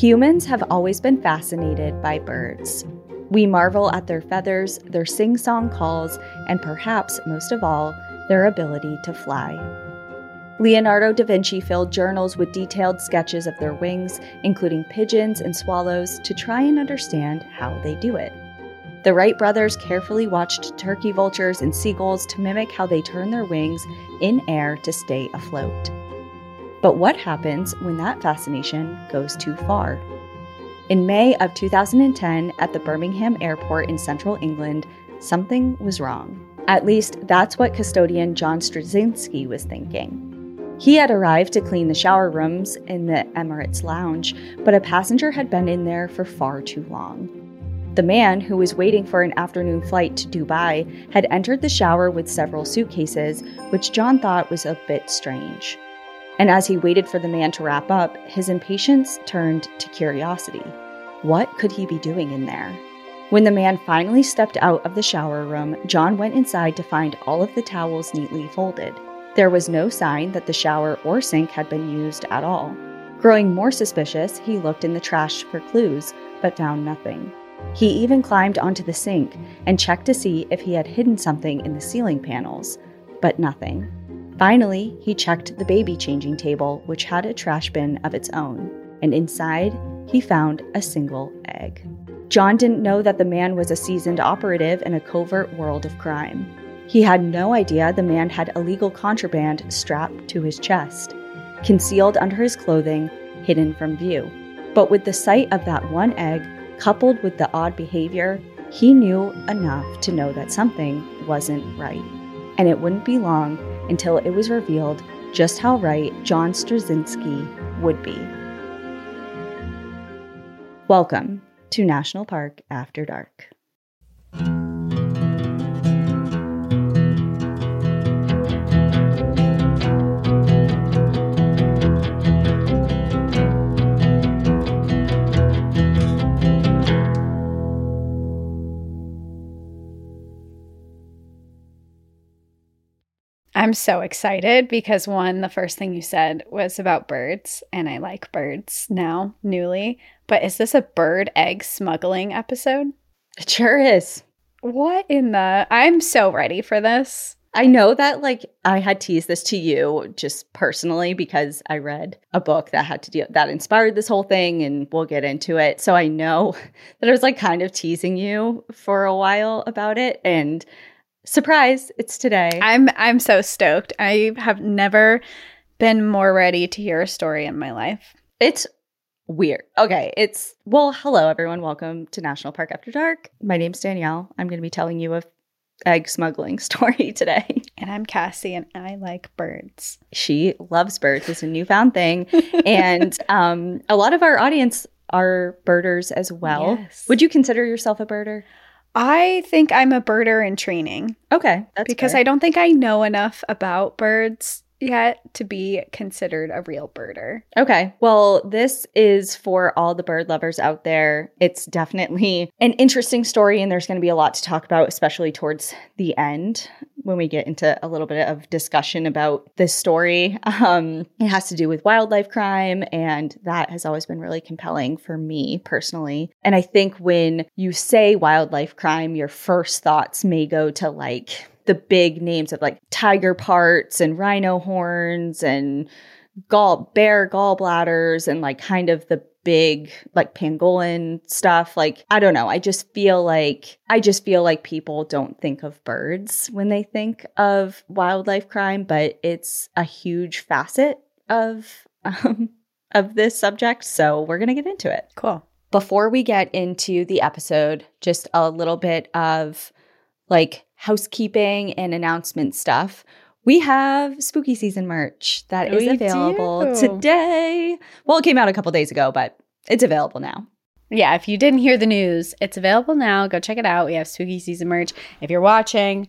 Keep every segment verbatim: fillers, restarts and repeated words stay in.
Humans have always been fascinated by birds. We marvel at their feathers, their sing-song calls, and perhaps most of all, their ability to fly. Leonardo da Vinci filled journals with detailed sketches of their wings, including pigeons and swallows, to try and understand how they do it. The Wright brothers carefully watched turkey vultures and seagulls to mimic how they turn their wings in air to stay afloat. But what happens when that fascination goes too far? In May of two thousand ten, at the Birmingham Airport in central England, something was wrong. At least that's what custodian John Straczynski was thinking. He had arrived to clean the shower rooms in the Emirates lounge, but a passenger had been in there for far too long. The man, who was waiting for an afternoon flight to Dubai, had entered the shower with several suitcases, which John thought was a bit strange. And as he waited for the man to wrap up, his impatience turned to curiosity. What could he be doing in there? When the man finally stepped out of the shower room, John went inside to find all of the towels neatly folded. There was no sign that the shower or sink had been used at all. Growing more suspicious, he looked in the trash for clues, but found nothing. He even climbed onto the sink and checked to see if he had hidden something in the ceiling panels, but nothing. Finally, he checked the baby changing table, which had a trash bin of its own, and inside, he found a single egg. John didn't know that the man was a seasoned operative in a covert world of crime. He had no idea the man had illegal contraband strapped to his chest, concealed under his clothing, hidden from view. But with the sight of that one egg, coupled with the odd behavior, he knew enough to know that something wasn't right. And it wouldn't be long until it was revealed just how right John Straczynski would be. Welcome to National Park After Dark. I'm so excited because, one, the first thing you said was about birds, and I like birds now, newly. But is this a bird egg smuggling episode? It sure is. What in the... I'm so ready for this. I know that, like, I had teased this to you just personally because I read a book that had to do that inspired this whole thing, and we'll get into it. So I know that I was, like, kind of teasing you for a while about it, and... surprise, it's today. I'm I'm so stoked. I have never been more ready to hear a story in my life. It's weird. Okay, it's, well, hello everyone. Welcome to National Park After Dark. My name's Danielle. I'm going to be telling you a egg smuggling story today. And I'm Cassie, and I like birds. She loves birds. It's a newfound thing. And um, a lot of our audience are birders as well. Yes. Would you consider yourself a birder? I think I'm a birder in training. Okay, that's because fair. I don't think I know enough about birds yet to be considered a real birder. Okay, well, this is for all the bird lovers out there. It's definitely an interesting story, and there's going to be a lot to talk about, especially towards the end when we get into a little bit of discussion about this story. Um, it has to do with wildlife crime, and that has always been really compelling for me personally. And I think when you say wildlife crime, your first thoughts may go to like the big names of like tiger parts and rhino horns and gall bear gallbladders and like kind of the big like pangolin stuff. Like, I don't know. I just feel like I just feel like people don't think of birds when they think of wildlife crime, but it's a huge facet of um, of this subject. So we're going to get into it. Cool. Before we get into the episode, just a little bit of like housekeeping and announcement stuff. We have spooky season merch that is we available do. today. Well, it came out a couple days ago, but it's available now. Yeah, if you didn't hear the news, it's available now. Go check it out. We have spooky season merch. If you're watching,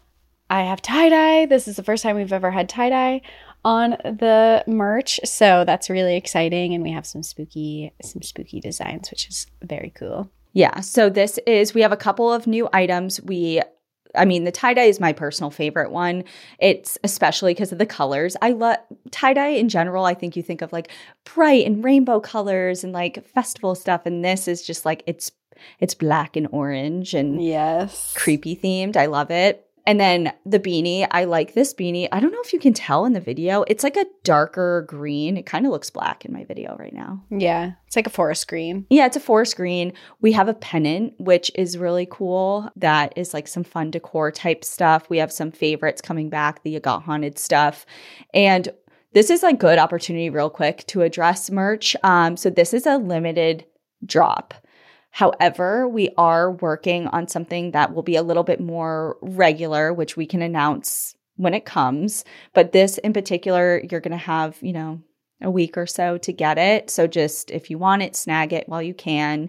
I have tie-dye. This is the first time we've ever had tie-dye on the merch. So that's really exciting. And we have some spooky, some spooky designs, which is very cool. Yeah. So this is, we have a couple of new items. We I mean, the tie-dye is my personal favorite one. It's especially because of the colors. I love tie-dye in general. I think you think of like bright and rainbow colors and like festival stuff. And this is just like, it's it's black and orange and yes, creepy themed. I love it. And then the beanie, I like this beanie. I don't know if you can tell in the video. It's like a darker green. It kind of looks black in my video right now. Yeah, it's like a forest green. Yeah, it's a forest green. We have a pennant, which is really cool. That is like some fun decor type stuff. We have some favorites coming back, the You Got Haunted stuff. And this is a good opportunity real quick to address merch. Um, so this is a limited drop. However, we are working on something that will be a little bit more regular, which we can announce when it comes. But this in particular, you're going to have, you know, a week or so to get it. So just if you want it, snag it while you can.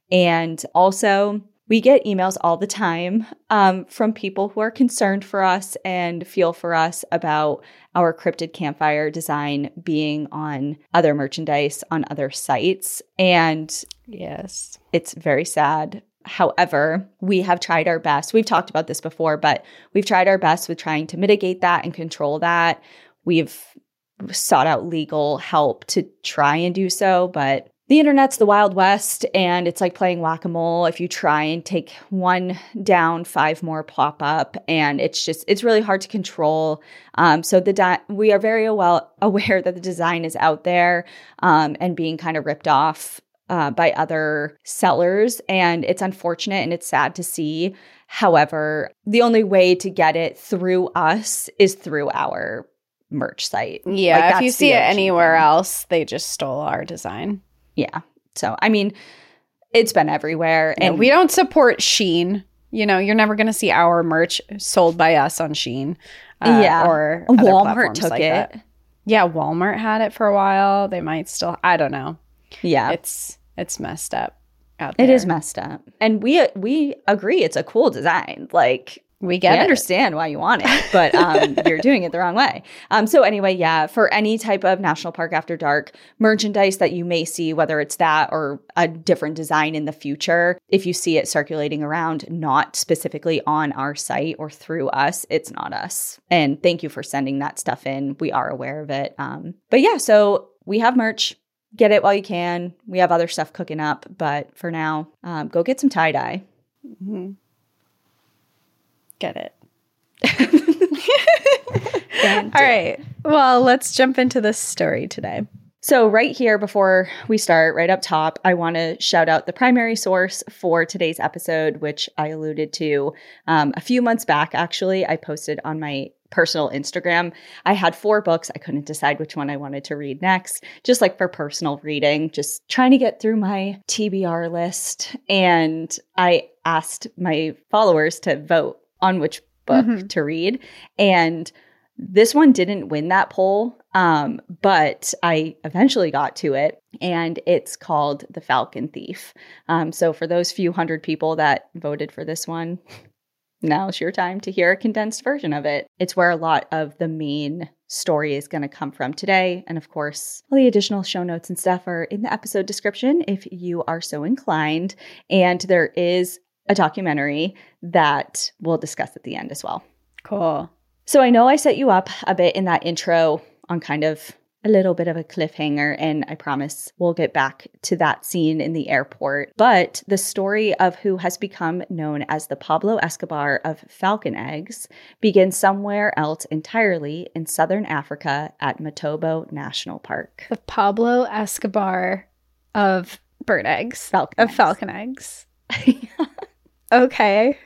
And also, we get emails all the time um, from people who are concerned for us and feel for us about our Cryptid Campfire design being on other merchandise on other sites. And yes, it's very sad. However, we have tried our best. We've talked about this before, but we've tried our best with trying to mitigate that and control that. We've sought out legal help to try and do so, but the internet's the Wild West, and it's like playing whack-a-mole. If you try and take one down, five more pop up, and it's just, it's really hard to control. Um, so the di- we are very well aware that the design is out there um, and being kind of ripped off uh, by other sellers, and it's unfortunate and it's sad to see. However, the only way to get it through us is through our merch site. Yeah, like, if you see it anywhere else, they just stole our design. Yeah. So, I mean, it's been everywhere. And And we don't support Shein. You know, you're never going to see our merch sold by us on Shein. Uh, yeah. Or other Walmart platforms took like it. that. Yeah, Walmart had it for a while. They might still, I don't know. Yeah. It's it's messed up out there. It is messed up. And we we agree it's a cool design. Like, We get we it. understand why you want it, but um, you're doing it the wrong way. Um, so anyway, yeah, for any type of National Park After Dark merchandise that you may see, whether it's that or a different design in the future, if you see it circulating around, not specifically on our site or through us, it's not us. And thank you for sending that stuff in. We are aware of it. Um, but yeah, so we have merch. Get it while you can. We have other stuff cooking up, but for now, um, go get some tie-dye. Mm-hmm. Get it. All right. Well, let's jump into this story today. So right here, before we start, right up top, I want to shout out the primary source for today's episode, which I alluded to um, a few months back, actually. I posted on my personal Instagram. I had four books. I couldn't decide which one I wanted to read next, just like for personal reading, just trying to get through my T B R list. And I asked my followers to vote on which book Mm-hmm. to read. And this one didn't win that poll, um, but I eventually got to it, and it's called The Falcon Thief. Um, so for those few hundred people that voted for this one, now's your time to hear a condensed version of it. It's where a lot of the main story is going to come from today. And of course, all the additional show notes and stuff are in the episode description if you are so inclined. And there is a documentary that we'll discuss at the end as well. Cool. So I know I set you up a bit in that intro on kind of a little bit of a cliffhanger, and I promise we'll get back to that scene in the airport. But the story of who has become known as the Pablo Escobar of Falcon Eggs begins somewhere else entirely in southern Africa at Matobo National Park. The Pablo Escobar of bird eggs. Falcon of eggs. falcon eggs. Okay.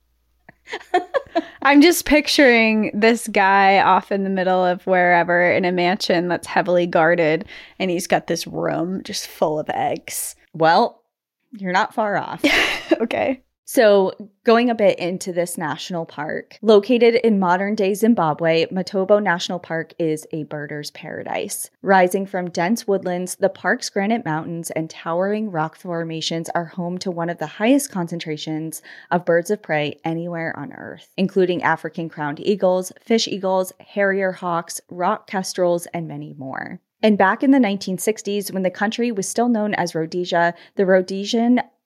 I'm just picturing this guy off in the middle of wherever in a mansion that's heavily guarded, and he's got this room just full of eggs. Well, you're not far off. Okay. So going a bit into this national park, located in modern-day Zimbabwe, Matobo National Park is a birder's paradise. Rising from dense woodlands, the park's granite mountains and towering rock formations are home to one of the highest concentrations of birds of prey anywhere on Earth, including African crowned eagles, fish eagles, harrier hawks, rock kestrels, and many more. And back in the nineteen sixties, when the country was still known as Rhodesia, the Rhodesian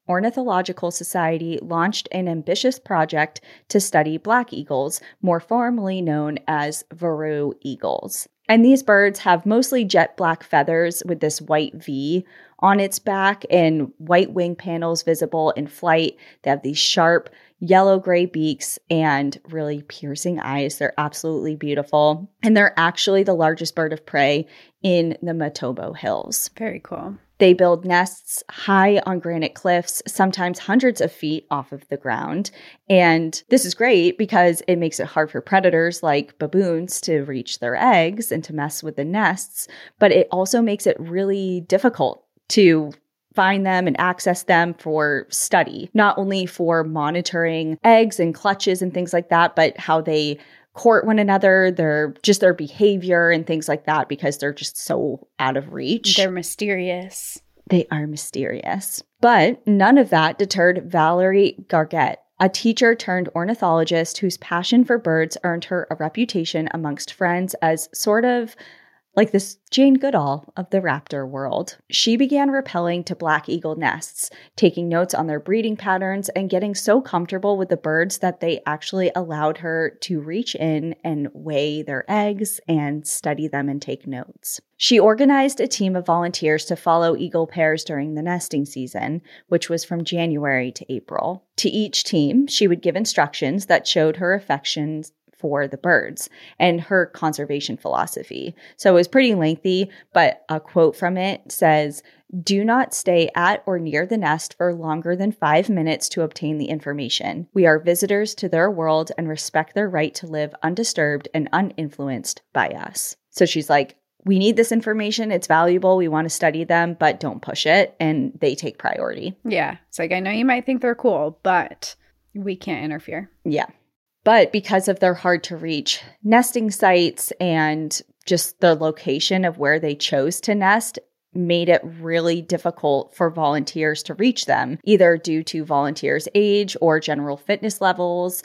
Ornithological Society launched an ambitious project to study black eagles, more formally known as Varroa eagles. And these birds have mostly jet black feathers with this white V on its back and white wing panels visible in flight. They have these sharp yellow-gray beaks and really piercing eyes. They're absolutely beautiful. And they're actually the largest bird of prey in the Matobo Hills. Very cool. They build nests high on granite cliffs, sometimes hundreds of feet off of the ground. And this is great because it makes it hard for predators like baboons to reach their eggs and to mess with the nests. But it also makes it really difficult to find them and access them for study, not only for monitoring eggs and clutches and things like that, but how they court one another, their just their behavior and things like that, because they're just so out of reach. They're mysterious. They are mysterious. But none of that deterred Valerie Garguet, a teacher turned ornithologist whose passion for birds earned her a reputation amongst friends as sort of like this Jane Goodall of the raptor world. She began rappelling to black eagle nests, taking notes on their breeding patterns, and getting so comfortable with the birds that they actually allowed her to reach in and weigh their eggs and study them and take notes. She organized a team of volunteers to follow eagle pairs during the nesting season, which was from January to April. To each team, she would give instructions that showed her affections for the birds and her conservation philosophy. So it was pretty lengthy, but a quote from it says, "Do not stay at or near the nest for longer than five minutes to obtain the information. We are visitors to their world and respect their right to live undisturbed and uninfluenced by us." So she's like, we need this information. It's valuable. We want to study them, but don't push it. And they take priority. Yeah. It's like, I know you might think they're cool, but we can't interfere. Yeah. But because of their hard to reach nesting sites and just the location of where they chose to nest made it really difficult for volunteers to reach them, either due to volunteers' age or general fitness levels.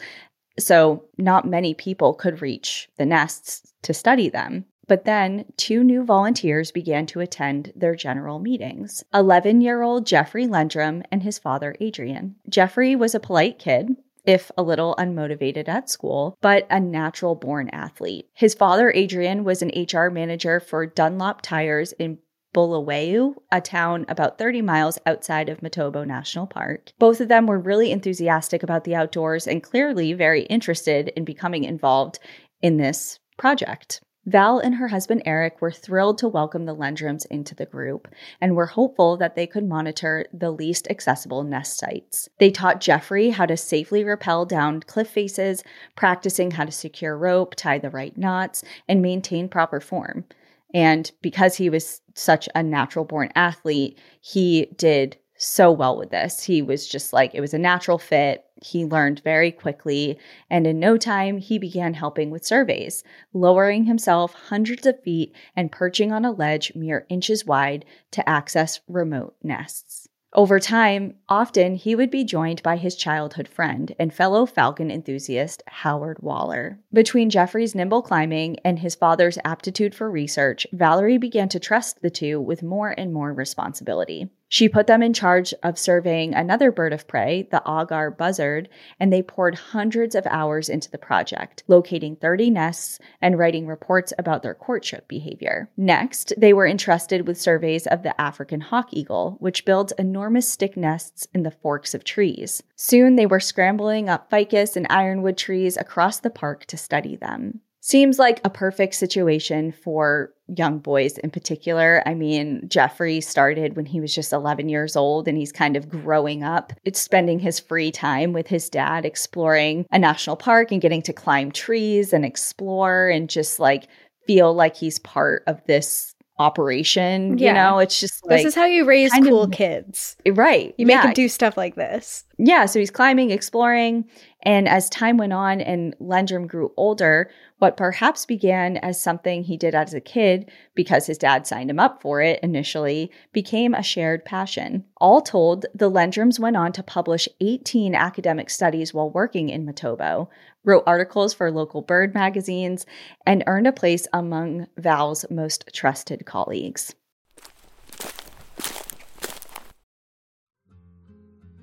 So not many people could reach the nests to study them. But then two new volunteers began to attend their general meetings. eleven-year-old Jeffrey Lendrum and his father, Adrian. Jeffrey was a polite kid, if a little unmotivated at school, but a natural-born athlete. His father, Adrian, was an H R manager for Dunlop Tires in Bulawayo, a town about thirty miles outside of Matobo National Park. Both of them were really enthusiastic about the outdoors and clearly very interested in becoming involved in this project. Val and her husband Eric were thrilled to welcome the Lendrums into the group and were hopeful that they could monitor the least accessible nest sites. They taught Jeffrey how to safely rappel down cliff faces, practicing how to secure rope, tie the right knots, and maintain proper form. And because he was such a natural-born athlete, he did so well with this. He was just like, it was a natural fit. He learned very quickly, and in no time, he began helping with surveys, lowering himself hundreds of feet and perching on a ledge mere inches wide to access remote nests. Over time, often he would be joined by his childhood friend and fellow falcon enthusiast, Howard Waller. Between Jeffrey's nimble climbing and his father's aptitude for research, Valerie began to trust the two with more and more responsibility. She put them in charge of surveying another bird of prey, the agar buzzard, and they poured hundreds of hours into the project, locating thirty nests and writing reports about their courtship behavior. Next, they were entrusted with surveys of the African hawk eagle, which builds enormous stick nests in the forks of trees. Soon, they were scrambling up ficus and ironwood trees across the park to study them. Seems like a perfect situation for young boys in particular. I mean, Jeffrey started when he was just eleven years old, and he's kind of growing up. It's spending his free time with his dad exploring a national park and getting to climb trees and explore and just like feel like he's part of this operation. Yeah. You know, it's just like, this is how you raise cool of, kids. Right. You make yeah. them do stuff like this. Yeah. So he's climbing, exploring. And as time went on and Lendrum grew older, what perhaps began as something he did as a kid because his dad signed him up for it initially became a shared passion. All told, the Lendrums went on to publish eighteen academic studies while working in Matobo, wrote articles for local bird magazines, and earned a place among Val's most trusted colleagues.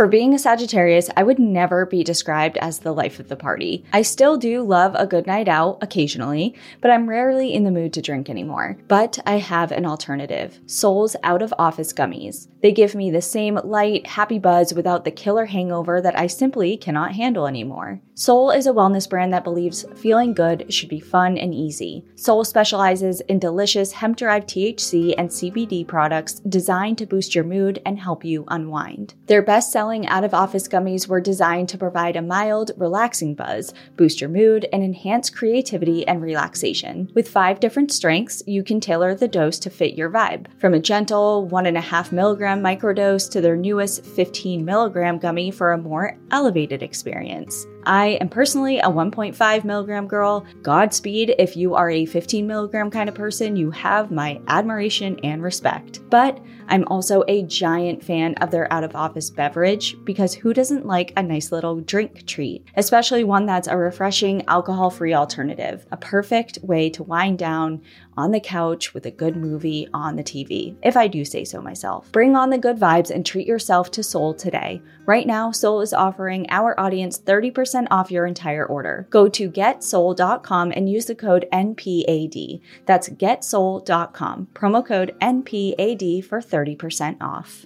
For being a Sagittarius, I would never be described as the life of the party. I still do love a good night out occasionally, but I'm rarely in the mood to drink anymore. But I have an alternative. Sol's Out of Office Gummies. They give me the same light, happy buzz without the killer hangover that I simply cannot handle anymore. Sol is a wellness brand that believes feeling good should be fun and easy. Sol specializes in delicious hemp-derived T H C and C B D products designed to boost your mood and help you unwind. Their best-selling out-of-office gummies were designed to provide a mild, relaxing buzz, boost your mood, and enhance creativity and relaxation. With five different strengths, you can tailor the dose to fit your vibe. From a gentle one and a half milligram microdose to their newest fifteen milligram gummy for a more elevated experience. I am personally a one point five milligram girl. Godspeed if you are a fifteen milligram kind of person. You have my admiration and respect. But I'm also a giant fan of their out-of-office beverage because who doesn't like a nice little drink treat? Especially one that's a refreshing, alcohol-free alternative. A perfect way to wind down on the couch with a good movie on the T V, if I do say so myself. Bring on the good vibes and treat yourself to Sol today. Right now, Sol is offering our audience thirty percent off your entire order. Go to get sol dot com and use the code N P A D. That's get sol dot com. Promo code N P A D for thirty percent off.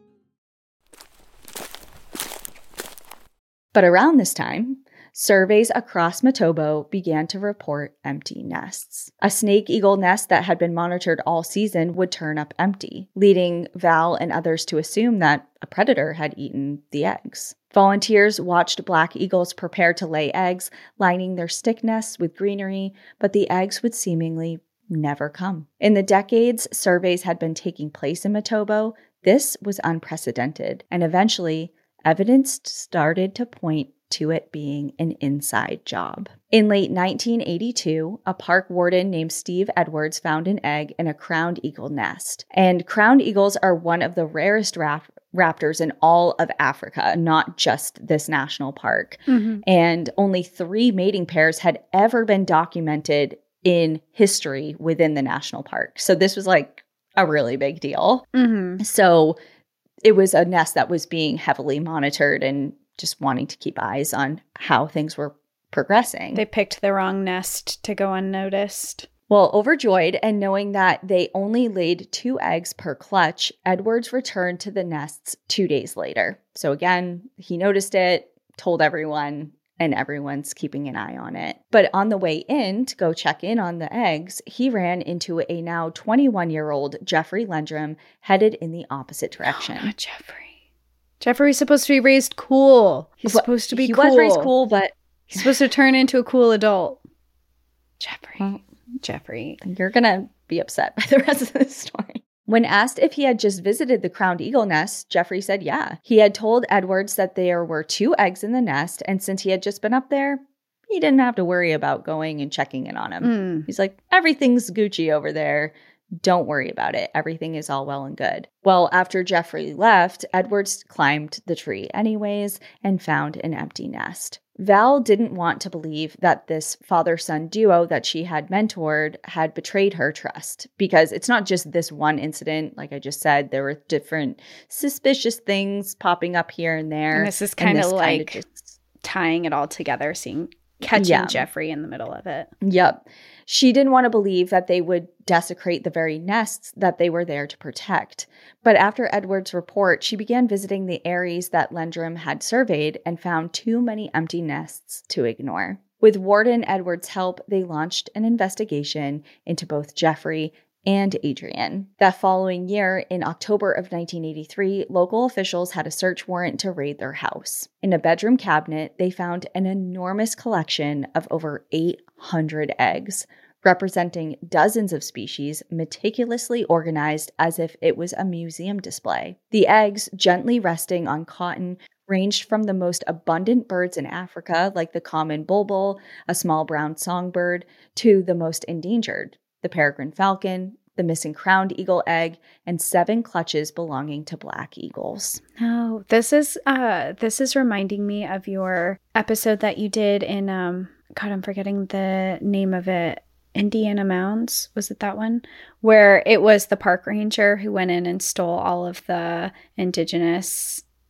But around this time, surveys across Matobo began to report empty nests. A snake eagle nest that had been monitored all season would turn up empty, leading Val and others to assume that a predator had eaten the eggs. Volunteers watched black eagles prepare to lay eggs, lining their stick nests with greenery, but the eggs would seemingly never come. In the decades surveys had been taking place in Matobo, this was unprecedented, and eventually, evidence started to point to it being an inside job. In late nineteen eighty-two, a park warden named Steve Edwards found an egg in a crowned eagle nest. And crowned eagles are one of the rarest rap- raptors in all of Africa, not just this national park. Mm-hmm. And only three mating pairs had ever been documented in history within the national park. So this was like a really big deal. Mm-hmm. So it was a nest that was being heavily monitored and just wanting to keep eyes on how things were progressing. They picked the wrong nest to go unnoticed. Well, overjoyed and knowing that they only laid two eggs per clutch, Edwards returned to the nests two days later. So again, he noticed it, told everyone, and everyone's keeping an eye on it. But on the way in to go check in on the eggs, he ran into a now twenty-one-year-old Jeffrey Lendrum headed in the opposite direction. Oh, not Jeffrey. Jeffrey's supposed to be raised cool. He's well, supposed to be he cool. He was raised cool, but he's supposed to turn into a cool adult. Jeffrey. Well, Jeffrey. You're going to be upset by the rest of this story. When asked if he had just visited the crowned eagle nest, Jeffrey said yeah. He had told Edwards that there were two eggs in the nest, and since he had just been up there, he didn't have to worry about going and checking in on him. Mm. He's like, everything's Gucci over there. Don't worry about it. Everything is all well and good. Well, after Jeffrey left, Edwards climbed the tree anyways and found an empty nest. Val didn't want to believe that this father-son duo that she had mentored had betrayed her trust, because it's not just this one incident. Like I just said, there were different suspicious things popping up here and there. And this is kind of like just tying it all together, seeing catching yeah. Jeffrey in the middle of it. Yep. She didn't want to believe that they would desecrate the very nests that they were there to protect. But after Edwards' report, she began visiting the areas that Lendrum had surveyed and found too many empty nests to ignore. With Warden Edwards' help, they launched an investigation into both Jeffrey and Adrian. That following year, in October of nineteen eighty-three, local officials had a search warrant to raid their house. In a bedroom cabinet, they found an enormous collection of over eight hundred eggs, representing dozens of species meticulously organized as if it was a museum display. The eggs, gently resting on cotton, ranged from the most abundant birds in Africa, like the common bulbul, a small brown songbird, to the most endangered, the peregrine falcon, the missing crowned eagle egg, and seven clutches belonging to black eagles. Oh, this is uh, this is reminding me of your episode that you did in, um, God, I'm forgetting the name of it, Indiana Mounds, was it that one? Where it was the park ranger who went in and stole all of the indigenous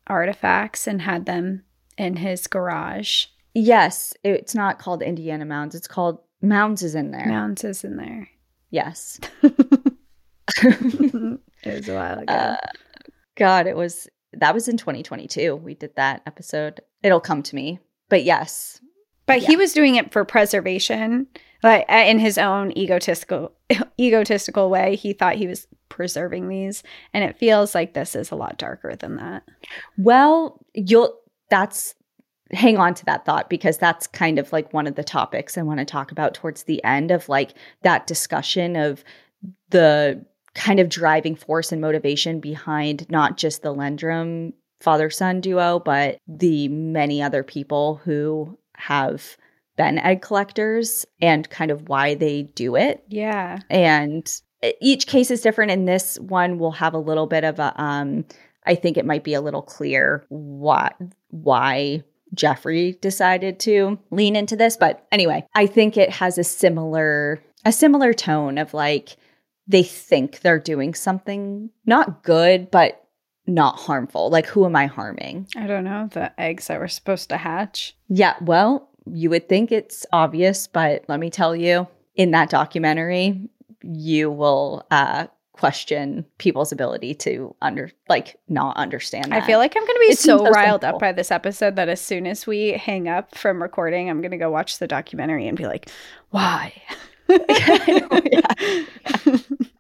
artifacts and had them in his garage. Yes. It's not called Indiana Mounds. It's called Mounds is in there. Mounds is in there. Yes. It was a while ago. Uh, God, it was, that was in twenty twenty-two. We did that episode. It'll come to me. But yes. But yeah. he was doing it for preservation, like in his own egotistical egotistical way. He thought he was preserving these, and it feels like this is a lot darker than that. Well, you'll that's hang on to that thought, because that's kind of like one of the topics I want to talk about towards the end of like that discussion of the kind of driving force and motivation behind not just the Lendrum father-son duo, but the many other people who have been egg collectors and kind of why they do it. Yeah. And each case is different. And this one will have a little bit of a, um, I think it might be a little clear why, why Jeffrey decided to lean into this. But anyway, I think it has a similar, a similar tone of like, they think they're doing something not good, but not harmful. Like, who am I harming? I don't know. The eggs that were supposed to hatch. Yeah, well, you would think it's obvious, but let me tell you, in that documentary, you will uh, question people's ability to under like not understand that. I feel like I'm going to be It so seems so riled simple. up by this episode that as soon as we hang up from recording, I'm going to go watch the documentary and be like, why? Yeah. Yeah.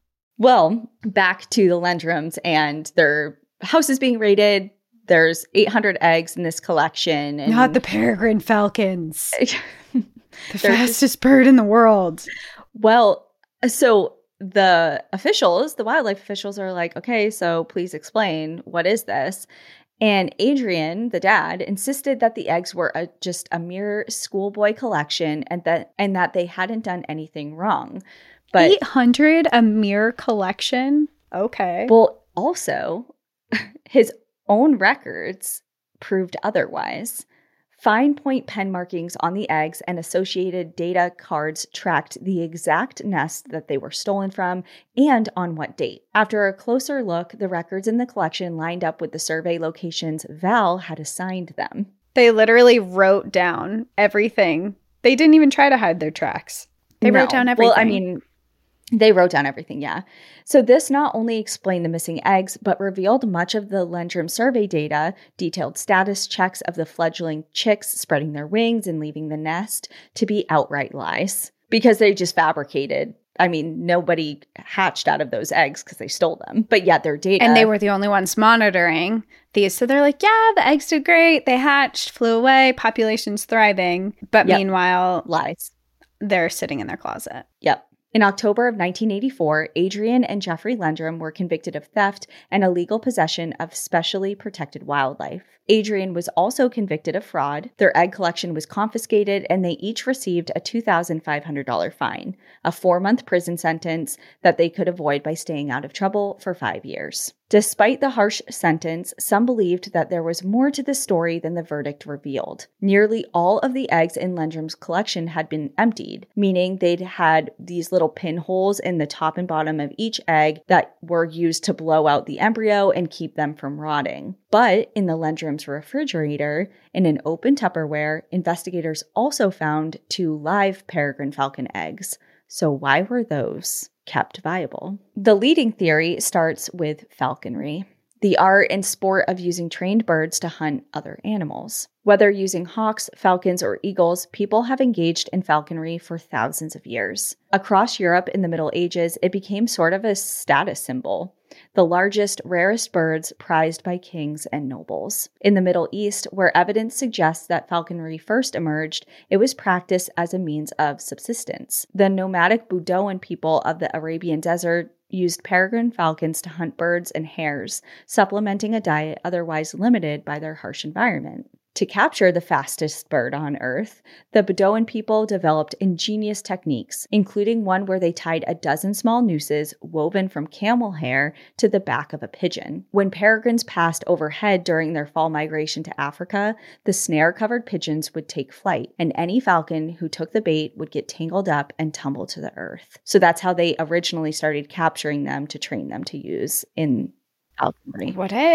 Well, back to the Lendrums and their house is being raided. There's eight hundred eggs in this collection. And Not the peregrine falcons. the They're fastest just- bird in the world. Well, so the officials, the wildlife officials are like, okay, so please explain, what is this? And Adrian, the dad, insisted that the eggs were a, just a mere schoolboy collection and that and that they hadn't done anything wrong. But eight hundred, a mere collection? Okay. well, also, his own records proved otherwise. Fine point pen markings on the eggs and associated data cards tracked the exact nest that they were stolen from and on what date. After a closer look, the records in the collection lined up with the survey locations Val had assigned them. They literally wrote down everything. They didn't even try to hide their tracks. They No. wrote down everything. Well, I mean, they wrote down everything, yeah. So this not only explained the missing eggs, but revealed much of the Lendrum survey data, detailed status checks of the fledgling chicks spreading their wings and leaving the nest, to be outright lies. Because they just fabricated. I mean, nobody hatched out of those eggs because they stole them. But yet their data... And they were the only ones monitoring these. So they're like, yeah, the eggs did great. They hatched, flew away, population's thriving. But Yep. meanwhile, lies. they're sitting in their closet. Yep. In October of nineteen eighty-four, Adrian and Jeffrey Lendrum were convicted of theft and illegal possession of specially protected wildlife. Adrian was also convicted of fraud. Their egg collection was confiscated, and they each received a two thousand five hundred dollars fine, a four-month prison sentence that they could avoid by staying out of trouble for five years. Despite the harsh sentence, some believed that there was more to the story than the verdict revealed. Nearly all of the eggs in Lendrum's collection had been emptied, meaning they'd had these little pinholes in the top and bottom of each egg that were used to blow out the embryo and keep them from rotting. But in the Lendrum's refrigerator, in an open Tupperware, investigators also found two live peregrine falcon eggs. So why were those kept viable? The leading theory starts with falconry, the art and sport of using trained birds to hunt other animals. Whether using hawks, falcons, or eagles, people have engaged in falconry for thousands of years. Across Europe in the Middle Ages, it became sort of a status symbol. The largest, rarest birds prized by kings and nobles. In the Middle East, where evidence suggests that falconry first emerged, it was practiced as a means of subsistence. The nomadic Bedouin people of the Arabian desert used peregrine falcons to hunt birds and hares, supplementing a diet otherwise limited by their harsh environment. To capture the fastest bird on Earth, the Bedouin people developed ingenious techniques, including one where they tied a dozen small nooses woven from camel hair to the back of a pigeon. When peregrines passed overhead during their fall migration to Africa, the snare-covered pigeons would take flight, and any falcon who took the bait would get tangled up and tumble to the earth. So that's how they originally started capturing them to train them to use in falconry. What a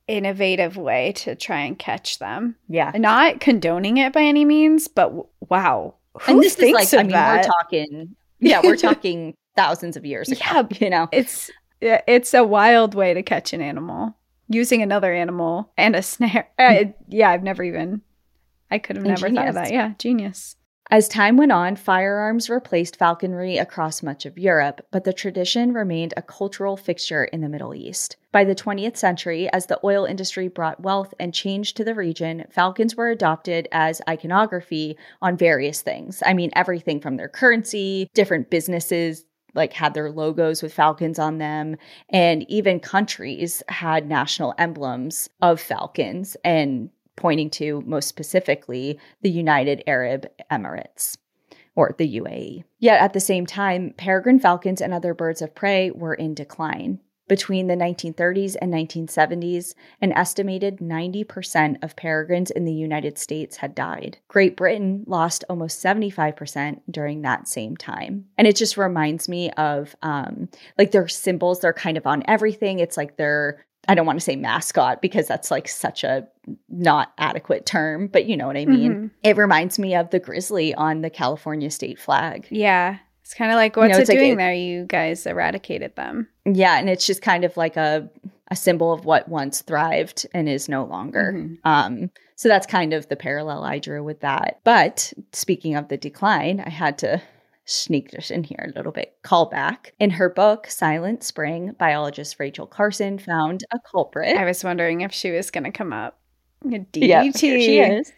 innovative way to try and catch them. Yeah. Not condoning it by any means, but w- wow. Who And this thinks is like, of I mean, that? we're talking, yeah, we're talking thousands of years ago, Yeah, you know? It's it's a wild way to catch an animal using another animal and a snare. Uh, yeah, I've never even, I could have never Ingenious. thought of that. Yeah, genius. As time went on, firearms replaced falconry across much of Europe, but the tradition remained a cultural fixture in the Middle East. By the twentieth century, as the oil industry brought wealth and change to the region, falcons were adopted as iconography on various things. I mean, everything from their currency, different businesses like had their logos with falcons on them, and even countries had national emblems of falcons, and pointing to, most specifically, the United Arab Emirates, or the U A E. Yet at the same time, peregrine falcons and other birds of prey were in decline. Between the nineteen thirties and nineteen seventies, an estimated ninety percent of peregrines in the United States had died. Great Britain lost almost seventy-five percent during that same time. And it just reminds me of, um, like, their symbols, they're kind of on everything. It's like their, I don't want to say mascot because that's like such a not adequate term, but you know what I mean? Mm-hmm. It reminds me of the grizzly on the California state flag. Yeah. It's kind of like, what's you know, it doing like there? You guys eradicated them. Yeah. And it's just kind of like a, a symbol of what once thrived and is no longer. Mm-hmm. Um, so that's kind of the parallel I drew with that. But speaking of the decline, I had to sneak this in here a little bit. Callback. In her book, Silent Spring, biologist Rachel Carson found a culprit. I was wondering if she was going to come up. D D T. Yeah, here she is.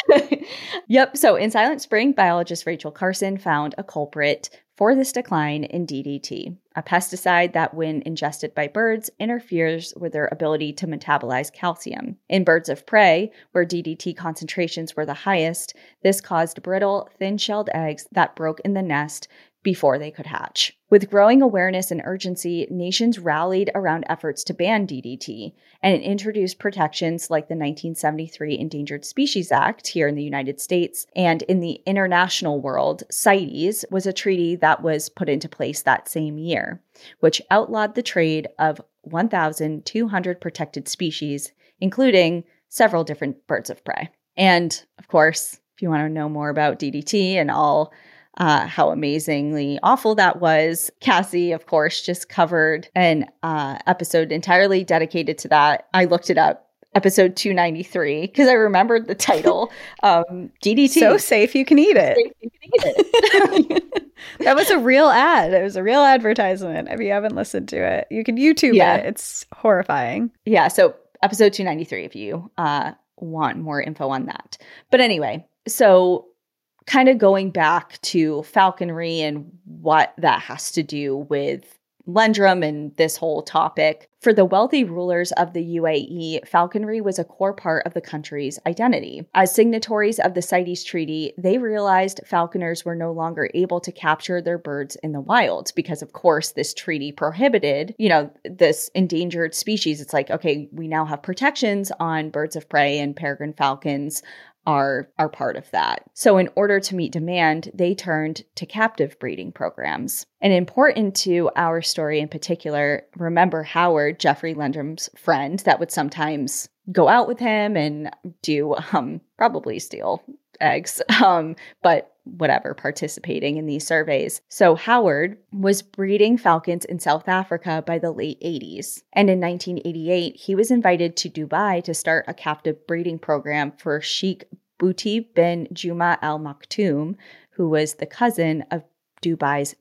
Yep. So in Silent Spring, biologist Rachel Carson found a culprit for this decline in D D T, a pesticide that, when ingested by birds, interferes with their ability to metabolize calcium. In birds of prey, where D D T concentrations were the highest, this caused brittle, thin-shelled eggs that broke in the nest before they could hatch. With growing awareness and urgency, nations rallied around efforts to ban D D T and introduced protections like the nineteen seventy-three Endangered Species Act here in the United States. And in the international world, CITES was a treaty that was put into place that same year, which outlawed the trade of one thousand two hundred protected species, including several different birds of prey. And of course, if you want to know more about D D T and all Uh, how amazingly awful that was, Cassie, of course, just covered an uh, episode entirely dedicated to that. I looked it up, episode two ninety-three, because I remembered the title. Um, D D T. So safe you can eat it. Safe you can eat it. That was a real ad. It was a real advertisement. If you haven't listened to it, you can YouTube yeah. it. It's horrifying. Yeah, so episode two ninety-three if you uh, want more info on that. But anyway, so kind of going back to falconry and what that has to do with Lendrum and this whole topic. For the wealthy rulers of the U A E, falconry was a core part of the country's identity. As signatories of the CITES Treaty, they realized falconers were no longer able to capture their birds in the wild because, of course, this treaty prohibited, you know, this endangered species. It's like, okay, we now have protections on birds of prey, and peregrine falcons are are part of that. So in order to meet demand, they turned to captive breeding programs. And important to our story in particular, remember Howard, Geoffrey Lendrum's friend, that would sometimes go out with him and do um, probably steal eggs, um, but whatever, participating in these surveys. So Howard was breeding falcons in South Africa by the late eighties. And in nineteen eighty-eight, he was invited to Dubai to start a captive breeding program for Sheikh Bouti bin Juma Al Maktoum, who was the cousin of Dubai's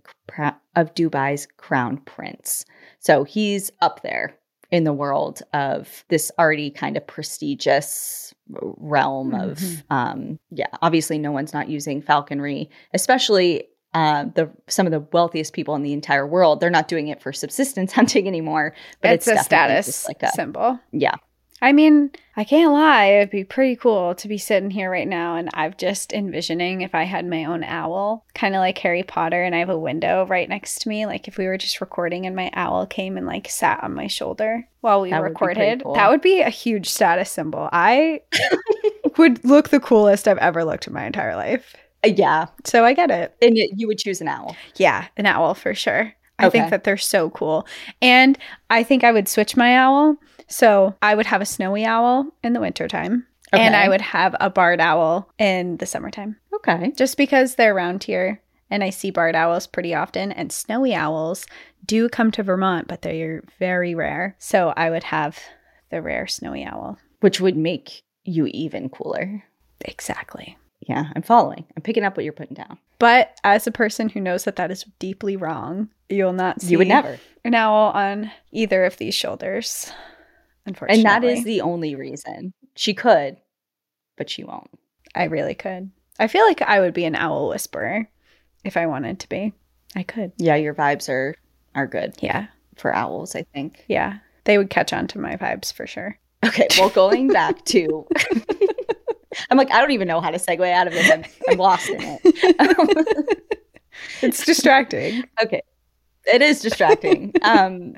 of Dubai's crown prince. So he's up there in the world of this already kind of prestigious realm mm-hmm. of, um, yeah, obviously no one's not using falconry, especially uh, the some of the wealthiest people in the entire world. They're not doing it for subsistence hunting anymore, but it's, it's a status just like a symbol. Yeah. I mean, I can't lie. It'd be pretty cool to be sitting here right now, and I'm just envisioning if I had my own owl, kind of like Harry Potter, and I have a window right next to me. Like if we were just recording and my owl came and like sat on my shoulder while we that recorded, would cool. That would be a huge status symbol. I would look the coolest I've ever looked in my entire life. Yeah. So I get it. And you would choose an owl. Yeah, an owl for sure. I okay. think that they're so cool. And I think I would switch my owl So I would have a snowy owl in the wintertime. Okay. And I would have a barred owl in the summertime. Okay. Just because they're around here and I see barred owls pretty often. And snowy owls do come to Vermont, but they're very rare. So I would have the rare snowy owl. Which would make you even cooler. Exactly. Yeah, I'm following. I'm picking up what you're putting down. But as a person who knows that that is deeply wrong, you'll not see You would never. an owl on either of these shoulders, unfortunately. And that is the only reason. She could, but she won't. I really could. I feel like I would be an owl whisperer if I wanted to be. I could. Yeah, your vibes are are good. Yeah. For owls, I think. Yeah. They would catch on to my vibes for sure. Okay, well, going back to... I'm like, I don't even know how to segue out of this. I'm, I'm lost in it. It's distracting. Okay. It is distracting. um,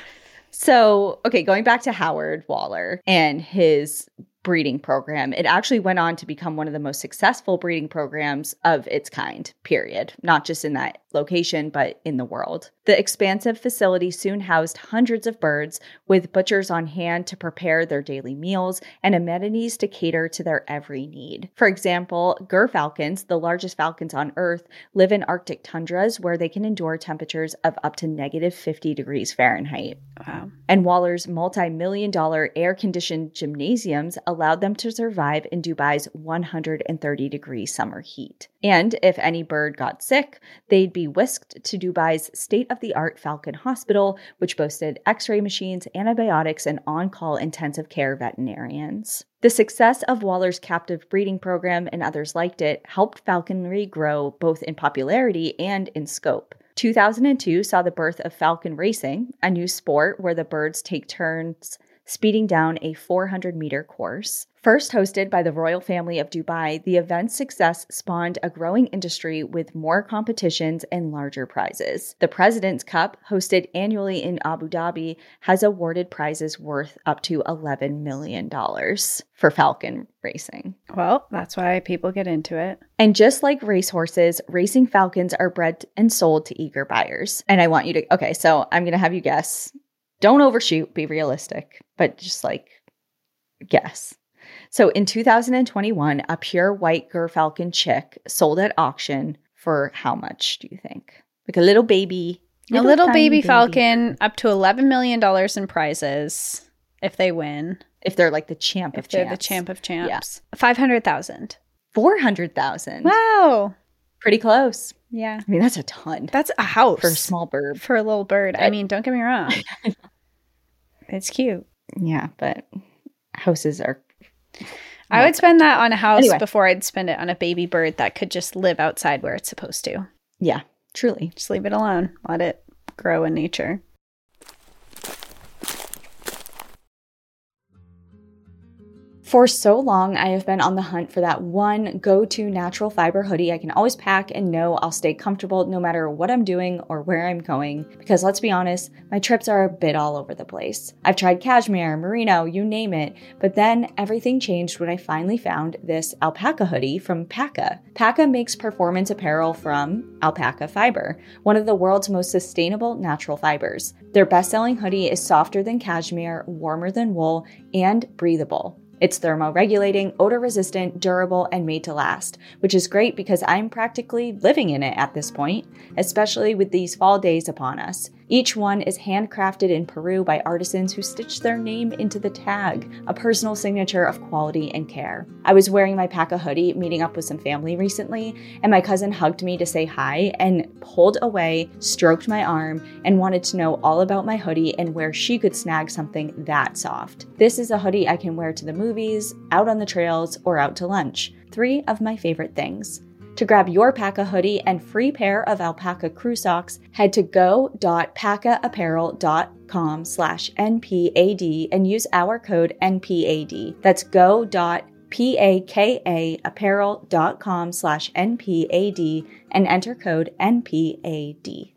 so, okay, going back to Howard Waller and his breeding program, it actually went on to become one of the most successful breeding programs of its kind, period. Not just in that location, but in the world. The expansive facility soon housed hundreds of birds, with butchers on hand to prepare their daily meals and amenities to cater to their every need. For example, gerfalcons, the largest falcons on Earth, live in Arctic tundras where they can endure temperatures of up to negative fifty degrees Fahrenheit. Wow. And Waller's multi-million dollar air-conditioned gymnasiums allowed them to survive in Dubai's one hundred thirty degree summer heat. And if any bird got sick, they'd be whisked to Dubai's state-of-the-art Falcon Hospital, which boasted x-ray machines, antibiotics, and on-call intensive care veterinarians. The success of Waller's captive breeding program and others liked it helped falconry grow both in popularity and in scope. two thousand two saw the birth of falcon racing, a new sport where the birds take turns speeding down a four hundred meter course. First hosted by the royal family of Dubai, the event's success spawned a growing industry with more competitions and larger prizes. The President's Cup, hosted annually in Abu Dhabi, has awarded prizes worth up to eleven million dollars for falcon racing. Well, that's why people get into it. And just like racehorses, racing falcons are bred and sold to eager buyers. And I want you to, okay, so I'm going to have you guess. Don't overshoot, be realistic, but just like guess. So in two thousand twenty-one, a pure white gerfalcon chick sold at auction for how much, do you think? Like a little baby. Little a little baby, baby falcon, up to eleven million dollars in prizes if they win. If they're like the champ of champs. If they're champs. the champ of champs. Yeah. five hundred thousand dollars. four hundred thousand dollars. Wow. Pretty close. Yeah. I mean, that's a ton. That's a house. For a small bird. For a little bird. I, I mean, don't get me wrong. It's cute. Yeah, but houses are... I would spend that on a house anyway. before I'd spend it on a baby bird that could just live outside where it's supposed to. Yeah, truly. Just leave it alone. Let it grow in nature. For so long, I have been on the hunt for that one go-to natural fiber hoodie I can always pack and know I'll stay comfortable no matter what I'm doing or where I'm going. Because let's be honest, my trips are a bit all over the place. I've tried cashmere, merino, you name it, but then everything changed when I finally found this alpaca hoodie from Paca. Paca makes performance apparel from alpaca fiber, one of the world's most sustainable natural fibers. Their best-selling hoodie is softer than cashmere, warmer than wool, and breathable. It's thermoregulating, odor-resistant, durable, and made to last, which is great because I'm practically living in it at this point, especially with these fall days upon us. Each one is handcrafted in Peru by artisans who stitched their name into the tag, a personal signature of quality and care. I was wearing my Paca hoodie, meeting up with some family recently, and my cousin hugged me to say hi and pulled away, stroked my arm, and wanted to know all about my hoodie and where she could snag something that soft. This is a hoodie I can wear to the movies, out on the trails, or out to lunch. Three of my favorite things. To grab your Paca hoodie and free pair of alpaca crew socks, head to go.pacaapparel.com slash NPAD and use our code N P A D. That's go.pacaapparel.com slash NPAD and enter code N P A D.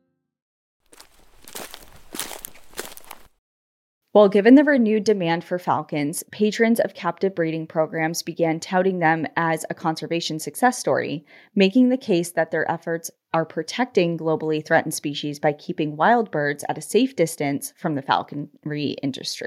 Well, given the renewed demand for falcons, patrons of captive breeding programs began touting them as a conservation success story, making the case that their efforts are protecting globally threatened species by keeping wild birds at a safe distance from the falconry industry.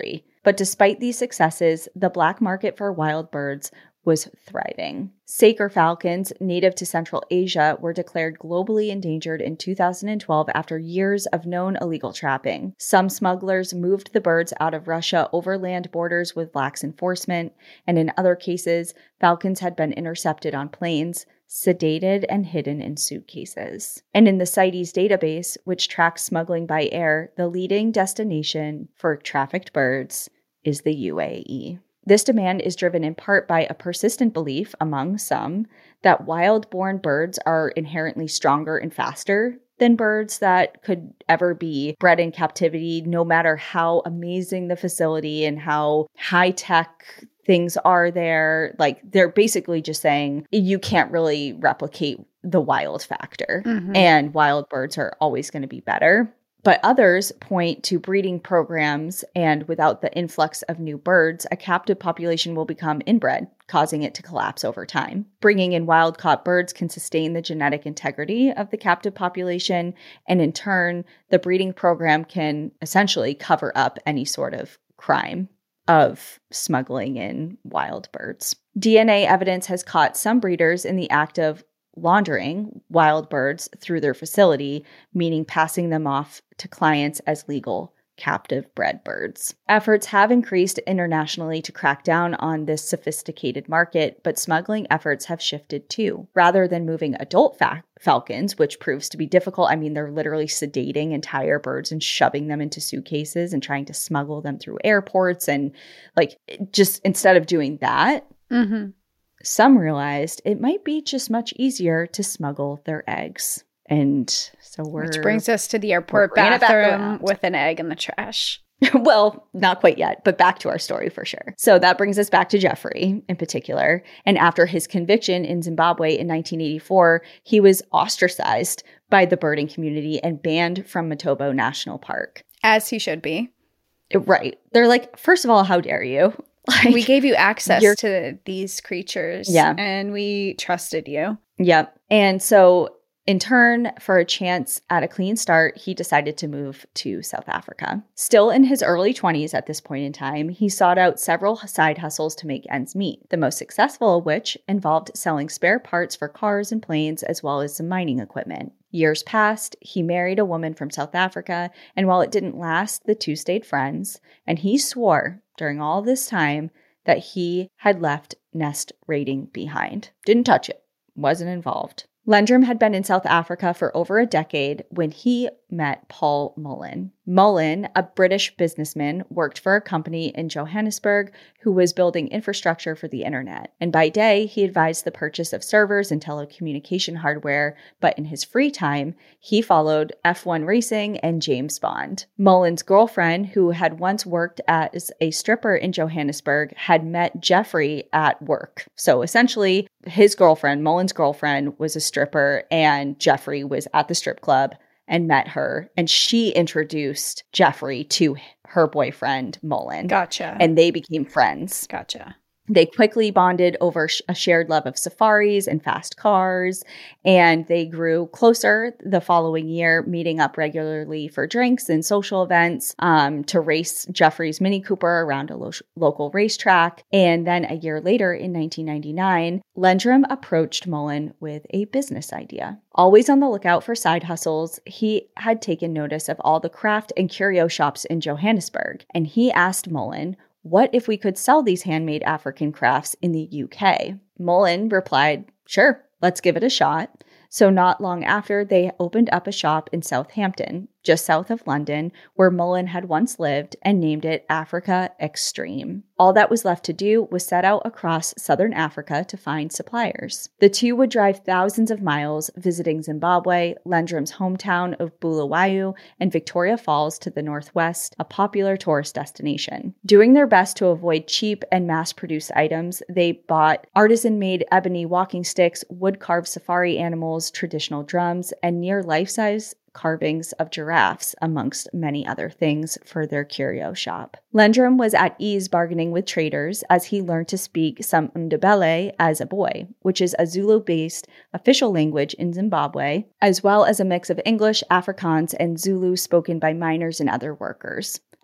But despite these successes, the black market for wild birds was thriving. Saker falcons, native to Central Asia, were declared globally endangered in two thousand twelve after years of known illegal trapping. Some smugglers moved the birds out of Russia over land borders with lax enforcement, and in other cases, falcons had been intercepted on planes, sedated, and hidden in suitcases. And in the CITES database, which tracks smuggling by air, the leading destination for trafficked birds is the U A E. This demand is driven in part by a persistent belief among some that wild-born birds are inherently stronger and faster than birds that could ever be bred in captivity, no matter how amazing the facility and how high-tech things are there. Like, they're basically just saying you can't really replicate the wild factor, mm-hmm. and wild birds are always going to be better. But others point to breeding programs, and without the influx of new birds, a captive population will become inbred, causing it to collapse over time. Bringing in wild-caught birds can sustain the genetic integrity of the captive population, and in turn, the breeding program can essentially cover up any sort of crime of smuggling in wild birds. D N A evidence has caught some breeders in the act of laundering wild birds through their facility, meaning passing them off to clients as legal captive bred birds. Efforts have increased internationally to crack down on this sophisticated market, but smuggling efforts have shifted too. Rather than moving adult fa- falcons, which proves to be difficult, I mean, they're literally sedating entire birds and shoving them into suitcases and trying to smuggle them through airports. And like, just instead of doing that, mm-hmm. some realized it might be just much easier to smuggle their eggs. And so we're... Which brings us to the airport bathroom with an egg in the trash. Well, not quite yet, but back to our story for sure. So that brings us back to Jeffrey in particular. And after his conviction in Zimbabwe in nineteen eighty-four, he was ostracized by the birding community and banned from Matobo National Park. As he should be. Right. They're like, first of all, how dare you? Like, we gave you access to these creatures, yeah, and we trusted you. Yep. And so in turn, for a chance at a clean start, he decided to move to South Africa. Still in his early twenties at this point in time, he sought out several side hustles to make ends meet, the most successful of which involved selling spare parts for cars and planes, as well as some mining equipment. Years passed, he married a woman from South Africa, and while it didn't last, the two stayed friends, and he swore during all this time that he had left nest raiding behind. Didn't touch it, wasn't involved. Lendrum had been in South Africa for over a decade when he met Paul Mullen. Mullen, a British businessman, worked for a company in Johannesburg who was building infrastructure for the internet. And by day, he advised the purchase of servers and telecommunication hardware, but in his free time, he followed F one racing and James Bond. Mullen's girlfriend, who had once worked as a stripper in Johannesburg, had met Jeffrey at work. So essentially, his girlfriend, Mullen's girlfriend, was a stripper, and Jeffrey was at the strip club and met her, and she introduced Jeffrey to her boyfriend, Mullen. Gotcha. And they became friends. Gotcha. They quickly bonded over a shared love of safaris and fast cars, and they grew closer the following year, meeting up regularly for drinks and social events um, to race Jeffrey's Mini Cooper around a lo- local racetrack. And then a year later, in nineteen ninety-nine, Lendrum approached Mullen with a business idea. Always on the lookout for side hustles, he had taken notice of all the craft and curio shops in Johannesburg, and he asked Mullen, what if we could sell these handmade African crafts in the U K? Mullen replied, sure, let's give it a shot. So not long after, they opened up a shop in Southampton, just south of London, where Mullen had once lived, and named it Africa Extreme. All that was left to do was set out across southern Africa to find suppliers. The two would drive thousands of miles, visiting Zimbabwe, Lendrum's hometown of Bulawayo, and Victoria Falls to the northwest, a popular tourist destination. Doing their best to avoid cheap and mass-produced items, they bought artisan-made ebony walking sticks, wood-carved safari animals, traditional drums, and near life-size carvings of giraffes, amongst many other things, for their curio shop. Lendrum was at ease bargaining with traders as he learned to speak some Ndebele as a boy, which is a Zulu-based official language in Zimbabwe, as well as a mix of English, Afrikaans, and Zulu spoken by miners and other workers.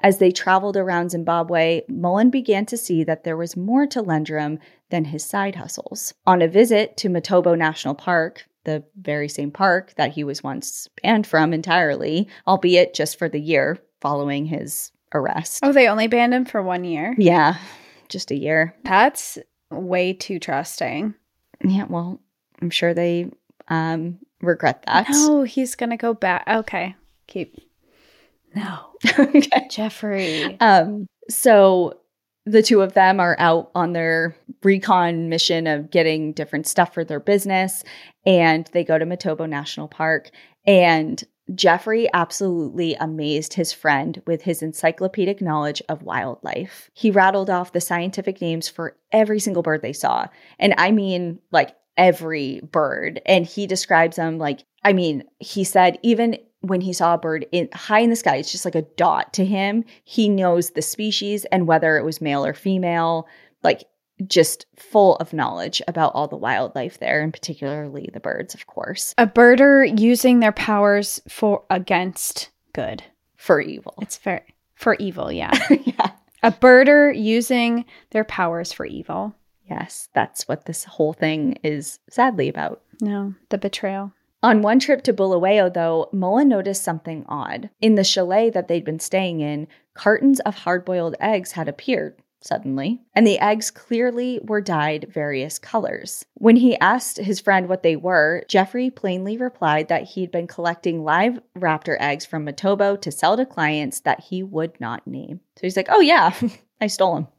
As they traveled around Zimbabwe, Mullen began to see that there was more to Lendrum than his side hustles. On a visit to Matobo National Park, the very same park that he was once banned from entirely, albeit just for the year following his arrest. Oh, they only banned him for one year? Yeah, just a year. That's way too trusting. Yeah, well, I'm sure they um, regret that. No, he's going to go back. Okay, keep. No. Okay. Jeffrey. Um, so the two of them are out on their recon mission of getting different stuff for their business, and they go to Matobo National Park, and Jeffrey absolutely amazed his friend with his encyclopedic knowledge of wildlife. He rattled off the scientific names for every single bird they saw. And I mean, like, every bird. And he describes them like, I mean, he said even when he saw a bird in high in the sky, it's just like a dot to him. He knows the species and whether it was male or female, like just full of knowledge about all the wildlife there, and particularly the birds, of course. A birder using their powers for against good. For evil. It's fair. For evil, yeah. Yeah. A birder using their powers for evil. Yes, that's what this whole thing is sadly about. No, the betrayal. On one trip to Bulawayo, though, Mullen noticed something odd. In the chalet that they'd been staying in, cartons of hard-boiled eggs had appeared suddenly, and the eggs clearly were dyed various colors. When he asked his friend what they were, Jeffrey plainly replied that he'd been collecting live raptor eggs from Matobo to sell to clients that he would not name. So he's like, oh yeah, I stole them.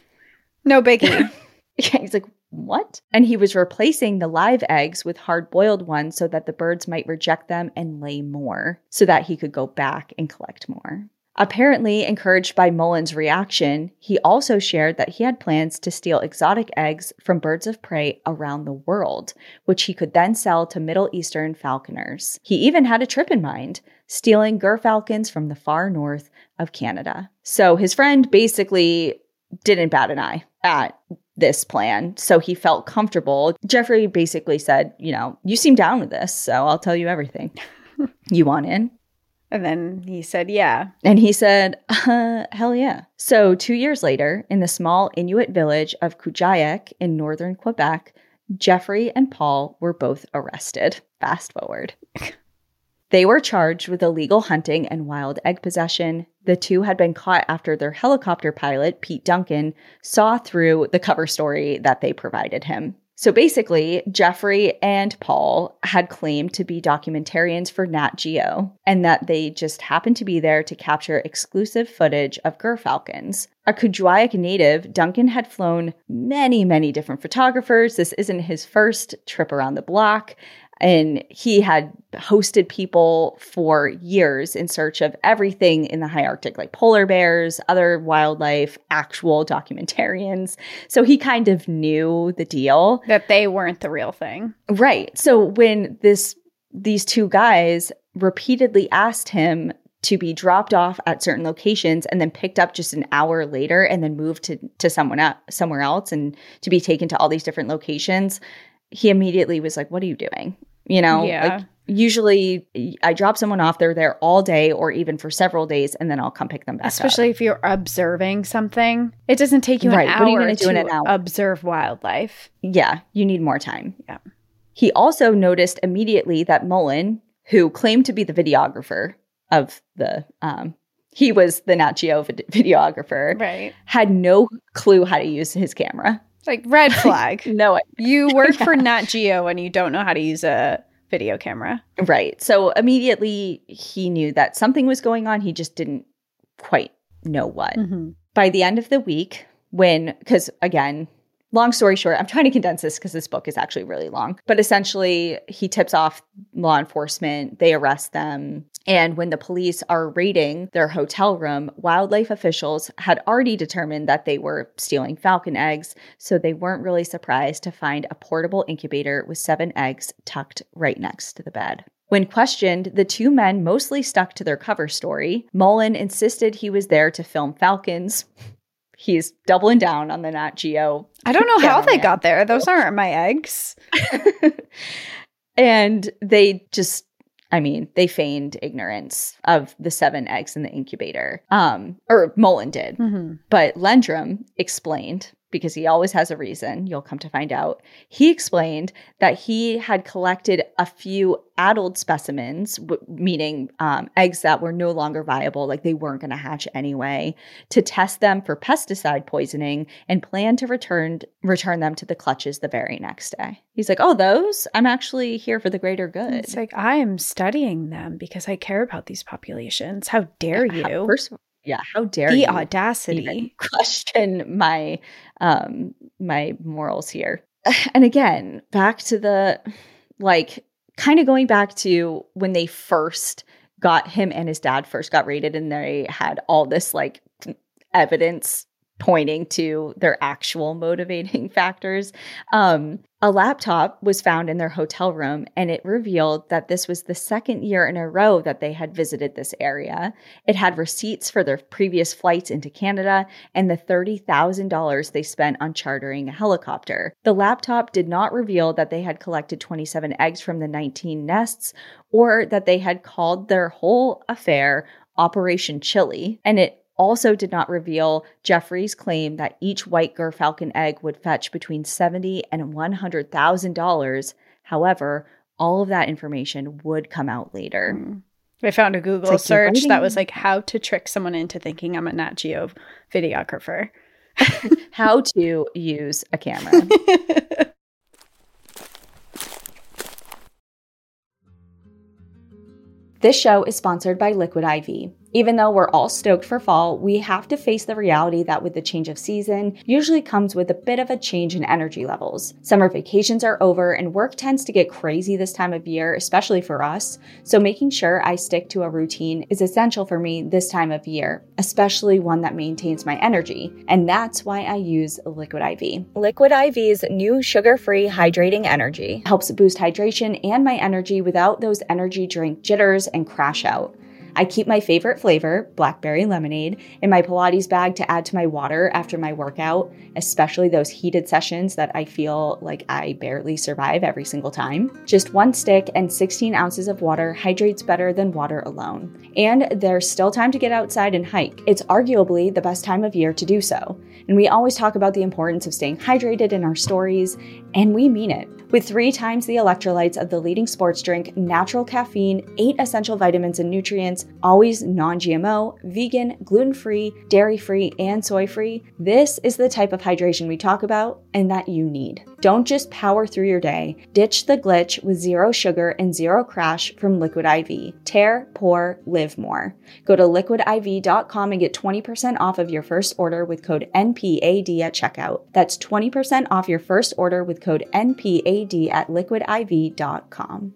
No biggie. Yeah, he's like, what? And he was replacing the live eggs with hard-boiled ones so that the birds might reject them and lay more, so that he could go back and collect more. Apparently encouraged by Mullen's reaction, he also shared that he had plans to steal exotic eggs from birds of prey around the world, which he could then sell to Middle Eastern falconers. He even had a trip in mind, stealing gerfalcons from the far north of Canada. So his friend basically didn't bat an eye at this plan, so he felt comfortable. Jeffrey basically said, you know, you seem down with this, so I'll tell you everything. You want in? And then he said, yeah. And he said, uh, hell yeah. So two years later, in the small Inuit village of Kuujjuaq in northern Quebec, Jeffrey and Paul were both arrested. Fast forward. They were charged with illegal hunting and wild egg possession. The two had been caught after their helicopter pilot, Pete Duncan, saw through the cover story that they provided him. So basically, Jeffrey and Paul had claimed to be documentarians for Nat Geo, and that they just happened to be there to capture exclusive footage of gerfalcons. A Kuujjuaq native, Duncan had flown many, many different photographers. This isn't his first trip around the block. And he had hosted people for years in search of everything in the high Arctic, like polar bears, other wildlife, actual documentarians. So he kind of knew the deal. That they weren't the real thing. Right. So when this these two guys repeatedly asked him to be dropped off at certain locations and then picked up just an hour later and then moved to, to someone else, somewhere else and to be taken to all these different locations, he immediately was like, what are you doing? You know, yeah. like usually I drop someone off, they're there all day or even for several days, and then I'll come pick them back Especially up. if you're observing something. It doesn't take you an right. hour What are you gonna to do in an hour? observe wildlife. Yeah, you need more time. Yeah. He also noticed immediately that Mullen, who claimed to be the videographer of the, um, he was the Nat Geo vid- videographer, right, had no clue how to use his camera. Like, red flag. No, you work yeah. for Nat Geo and you don't know how to use a video camera. Right. So immediately he knew that something was going on. He just didn't quite know what. Mm-hmm. By the end of the week, when, because again, long story short, I'm trying to condense this because this book is actually really long. But essentially, he tips off law enforcement. They arrest them. And when the police are raiding their hotel room, wildlife officials had already determined that they were stealing falcon eggs. So they weren't really surprised to find a portable incubator with seven eggs tucked right next to the bed. When questioned, the two men mostly stuck to their cover story. Mullen insisted he was there to film falcons. He's doubling down on the Nat Geo. I don't know how they man. got there. Those aren't my eggs. And they just, I mean, they feigned ignorance of the seven eggs in the incubator, um, or Mullen did. Mm-hmm. But Landrum explained, because he always has a reason, you'll come to find out, he explained that he had collected a few addled specimens, w- meaning um, eggs that were no longer viable, like they weren't going to hatch anyway, to test them for pesticide poisoning and plan to return return them to the clutches the very next day. He's like, oh, those? I'm actually here for the greater good. It's like, I am studying them because I care about these populations. How dare you? How, first of all, yeah, how dare the you audacity question my um my morals here. And again, back to the like kind of going back to when they first got him and his dad first got raided, and they had all this like evidence pointing to their actual motivating factors. Um, a laptop was found in their hotel room, and it revealed that this was the second year in a row that they had visited this area. It had receipts for their previous flights into Canada and the thirty thousand dollars they spent on chartering a helicopter. The laptop did not reveal that they had collected twenty-seven eggs from the nineteen nests, or that they had called their whole affair Operation Chili, and it also did not reveal Jeffrey's claim that each white Gerfalcon egg would fetch between seventy thousand dollars and one hundred thousand dollars. However, all of that information would come out later. Mm. I found a Google like search that was like how to trick someone into thinking I'm a Nat Geo videographer. How to use a camera. This show is sponsored by Liquid I V. Even though we're all stoked for fall, we have to face the reality that with the change of season usually comes with a bit of a change in energy levels. Summer vacations are over and work tends to get crazy this time of year, especially for us. So making sure I stick to a routine is essential for me this time of year, especially one that maintains my energy. And that's why I use Liquid I V. Liquid I V's new sugar-free hydrating energy helps boost hydration and my energy without those energy drink jitters and crash out. I keep my favorite flavor, blackberry lemonade, in my Pilates bag to add to my water after my workout, especially those heated sessions that I feel like I barely survive every single time. Just one stick and sixteen ounces of water hydrates better than water alone. And there's still time to get outside and hike. It's arguably the best time of year to do so. And we always talk about the importance of staying hydrated in our stories, and we mean it. With three times the electrolytes of the leading sports drink, natural caffeine, eight essential vitamins and nutrients, always non-G M O, vegan, gluten-free, dairy-free, and soy-free, this is the type of hydration we talk about and that you need. Don't just power through your day. Ditch the glitch with zero sugar and zero crash from Liquid I V. Tear, pour, live more. Go to liquid I V dot com and get twenty percent off of your first order with code N P A D at checkout. That's twenty percent off your first order with code N P A D at liquid I V dot com.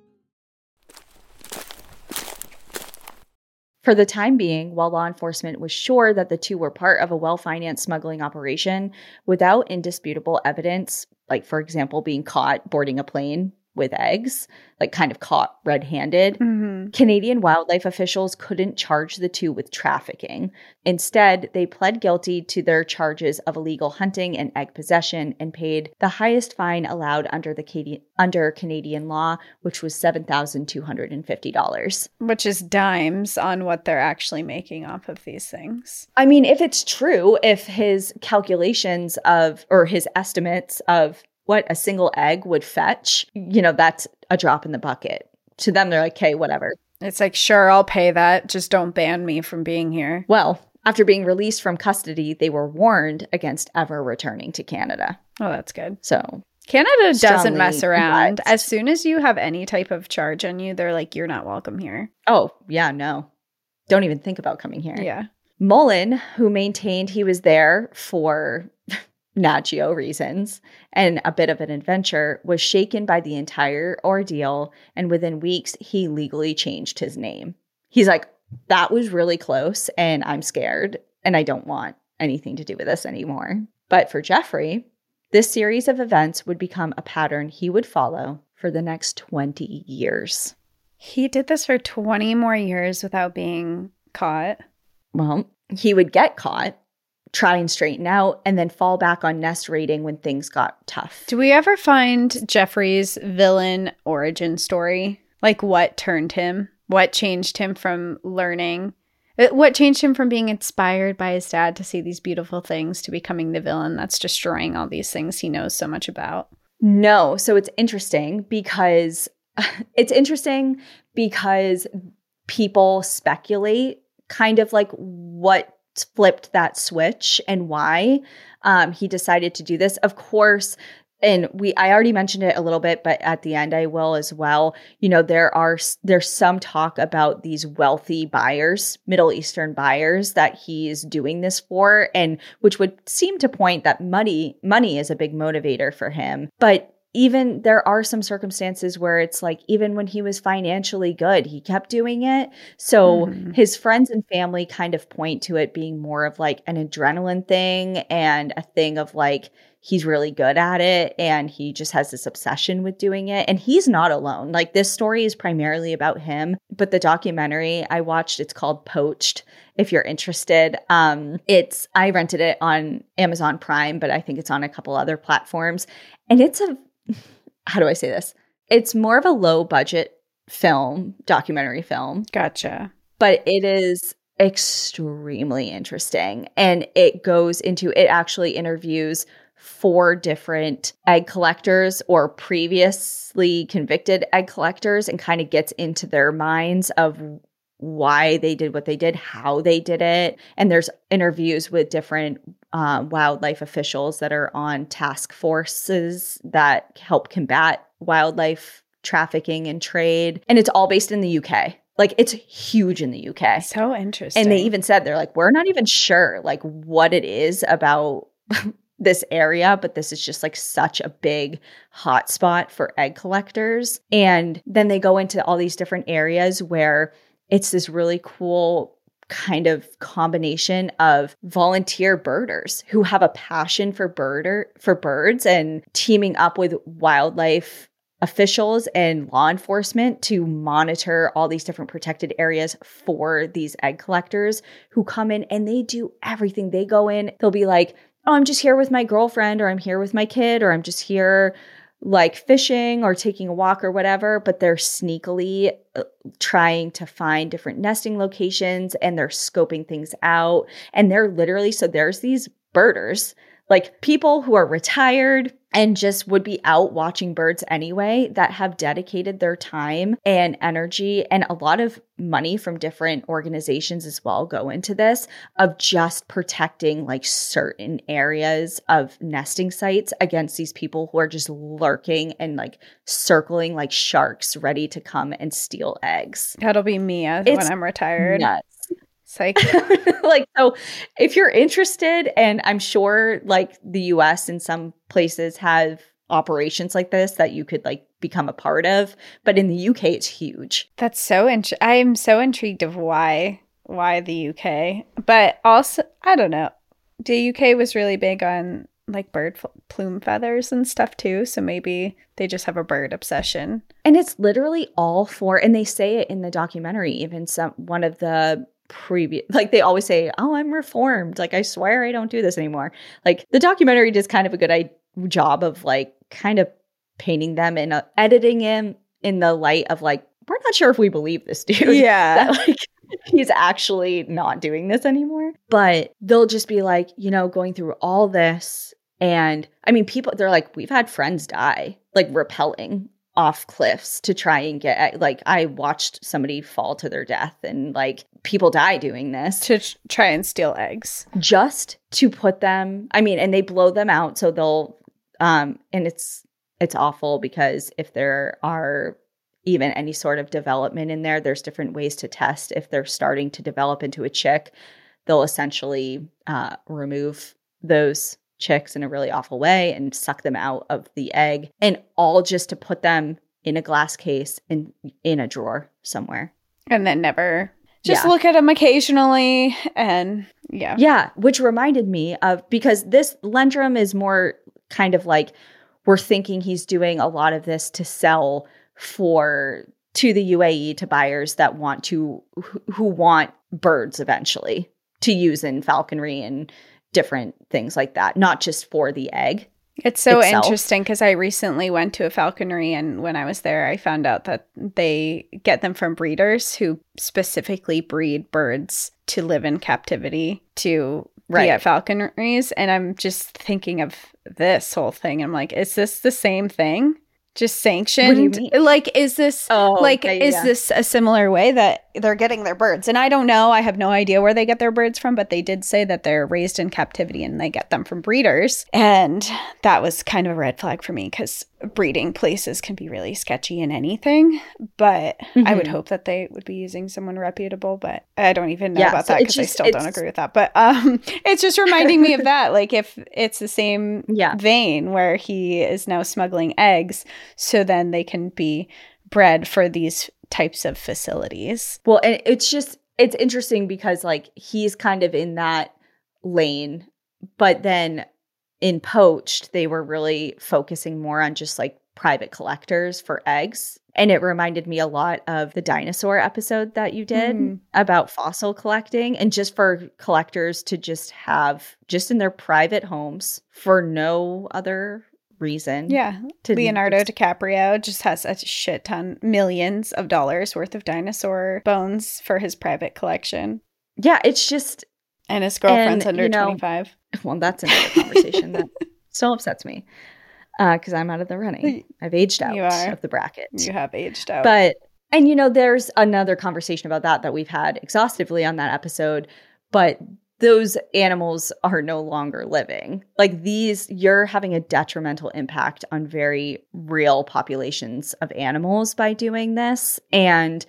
For the time being, while law enforcement was sure that the two were part of a well-financed smuggling operation, without indisputable evidence, like for example being caught boarding a plane with eggs, like kind of caught red-handed, mm-hmm. Canadian wildlife officials couldn't charge the two with trafficking. Instead, they pled guilty to their charges of illegal hunting and egg possession and paid the highest fine allowed under the Canadian, under Canadian law, which was seven thousand two hundred fifty dollars. Which is dimes on what they're actually making off of these things. I mean, if it's true, if his calculations of, or his estimates of what a single egg would fetch, you know, that's a drop in the bucket. To them, they're like, okay, whatever. It's like, sure, I'll pay that. Just don't ban me from being here. Well, after being released from custody, they were warned against ever returning to Canada. Oh, that's good. So Canada doesn't mess around. Advised. As soon as you have any type of charge on you, they're like, you're not welcome here. Oh, yeah, no. Don't even think about coming here. Yeah. Mullen, who maintained he was there for Nat Geo reasons and a bit of an adventure, was shaken by the entire ordeal, and within weeks he legally changed his name. He's like, that was really close and I'm scared and I don't want anything to do with this anymore. But for Jeffrey, this series of events would become a pattern he would follow for the next twenty years. He did this for twenty more years without being caught. Well, he would get caught, try and straighten out, and then fall back on nest raiding when things got tough. Do we ever find Jeffrey's villain origin story? Like what turned him? What changed him from learning? What changed him from being inspired by his dad to see these beautiful things to becoming the villain that's destroying all these things he knows so much about? No. So it's interesting because it's interesting because people speculate kind of like what flipped that switch and why um, he decided to do this. Of course, and we I already mentioned it a little bit, but at the end I will as well. You know, there are there's some talk about these wealthy buyers, Middle Eastern buyers that he's doing this for, and which would seem to point that money money is a big motivator for him. But even there are some circumstances where it's like, even when he was financially good, he kept doing it. So mm-hmm. his friends and family kind of point to it being more of like an adrenaline thing and a thing of like, he's really good at it and he just has this obsession with doing it. And he's not alone. Like this story is primarily about him, but the documentary I watched, it's called Poached. If you're interested, um, it's, I rented it on Amazon Prime, but I think it's on a couple other platforms. And it's a, how do I say this? It's more of a low budget film, documentary film. Gotcha. But it is extremely interesting. And it goes into, it actually interviews four different egg collectors or previously convicted egg collectors and kind of gets into their minds of why they did what they did, how they did it. And there's interviews with different uh, wildlife officials that are on task forces that help combat wildlife trafficking and trade. And it's all based in the U K. Like it's huge in the U K. So interesting. And they even said, they're like, we're not even sure like what it is about this area, but this is just like such a big hotspot for egg collectors. And then they go into all these different areas where it's this really cool kind of combination of volunteer birders who have a passion for birder for birds and teaming up with wildlife officials and law enforcement to monitor all these different protected areas for these egg collectors who come in and they do everything. They go in, they'll be like, oh, I'm just here with my girlfriend, or I'm here with my kid, or I'm just here like fishing or taking a walk or whatever, but they're sneakily trying to find different nesting locations and they're scoping things out. And they're literally, so there's these birders, like people who are retired and just would be out watching birds anyway, that have dedicated their time and energy and a lot of money from different organizations as well go into this, of just protecting like certain areas of nesting sites against these people who are just lurking and like circling like sharks ready to come and steal eggs. That'll be me uh, when I'm retired. Nuts. Psych. Like, so if you're interested, and I'm sure like the U S and some places have operations like this that you could like become a part of, but in the U K it's huge. That's so int- I'm so intrigued of why why the U K, but also I don't know. The U K was really big on like bird f- plume feathers and stuff too, so maybe they just have a bird obsession. And it's literally all for, and they say it in the documentary, even some one of the previous, like they always say, oh, I'm reformed. Like, I swear I don't do this anymore. Like the documentary does kind of a good I- job of like kind of painting them and uh, editing him in the light of like, we're not sure if we believe this dude. Yeah. That, like he's actually not doing this anymore. But they'll just be like, you know, going through all this. And I mean, people, they're like, we've had friends die, like rappelling off cliffs to try and get, like, I watched somebody fall to their death and like people die doing this. To ch- try and steal eggs. Just to put them, I mean, and they blow them out. So they'll, um, and it's, it's awful because if there are even any sort of development in there, there's different ways to test. If they're starting to develop into a chick, they'll essentially uh, remove those chicks in a really awful way and suck them out of the egg, and all just to put them in a glass case in in a drawer somewhere. And then never just yeah. look at them occasionally. And yeah. Yeah. Which reminded me of, because this Lendrum is more kind of like, we're thinking he's doing a lot of this to sell for to the U A E, to buyers that want to, who want birds eventually to use in falconry and different things like that, not just for the egg. It's so itself. interesting because I recently went to a falconry, and when I was there, I found out that they get them from breeders who specifically breed birds to live in captivity to Right. be at falconries. And I'm just thinking of this whole thing. I'm like, is this the same thing? Just sanctioned? What do you mean? Like, is this Oh, like okay, is yeah. this a similar way that they're getting their birds? And I don't know. I have no idea where they get their birds from, but they did say that they're raised in captivity and they get them from breeders. And that was kind of a red flag for me because breeding places can be really sketchy in anything. But Mm-hmm. I would hope that they would be using someone reputable. But I don't even know Yeah, about so that it's because I just- still don't it's- agree with that. But um, it's just reminding me of that. Like if it's the same Yeah. vein where he is now smuggling eggs, so then they can be bred for these types of facilities. Well, and it's just, it's interesting because like he's kind of in that lane, but then in Poached, they were really focusing more on just like private collectors for eggs. And it reminded me a lot of the dinosaur episode that you did Mhm. about fossil collecting, and just for collectors to just have just in their private homes for no other reason. Yeah. To Leonardo DiCaprio just has a shit ton, millions of dollars worth of dinosaur bones for his private collection. Yeah, it's just, And his girlfriend's And, under you know, twenty-five. well, that's another conversation that still upsets me because I'm out of the running. I've aged out You are. of the bracket. You have aged out. But, and you know, there's another conversation about that that we've had exhaustively on that episode, but those animals are no longer living. Like these, you're having a detrimental impact on very real populations of animals by doing this. And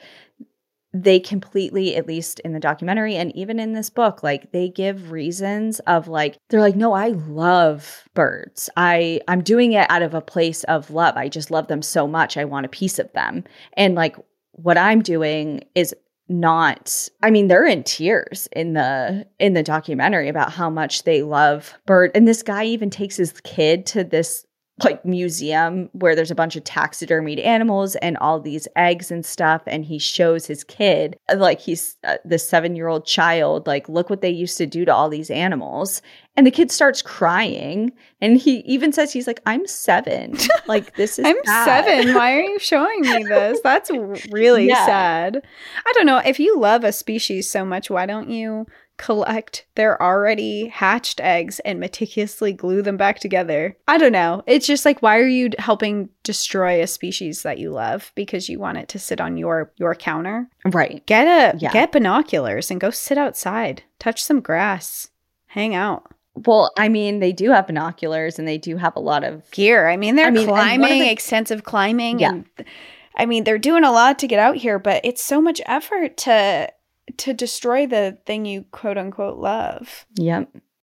they completely, at least in the documentary and even in this book, like they give reasons of like, they're like, no, I love birds. I, I'm doing it out of a place of love. I just love them so much. I want a piece of them. And like what I'm doing is not, I mean, they're in tears in the, in the documentary about how much they love bird. And this guy even takes his kid to this like museum where there's a bunch of taxidermied animals and all these eggs and stuff. And he shows his kid, like he's uh, the seven-year-old child, like, look what they used to do to all these animals. And the kid starts crying. And he even says, he's like, I'm seven. Like, this is I'm sad. seven. Why are you showing me this? That's really Yeah. sad. I don't know. If you love a species so much, why don't you collect their already hatched eggs and meticulously glue them back together? I don't know. It's just like, why are you helping destroy a species that you love because you want it to sit on your your counter? Right. Get a Yeah. get binoculars and go sit outside. Touch some grass. Hang out. Well, I mean, they do have binoculars and they do have a lot of Gear. I mean, they're I mean, and one of climbing, the- extensive climbing. Yeah. And I mean, they're doing a lot to get out here, but it's so much effort to to destroy the thing you quote unquote love. Yep.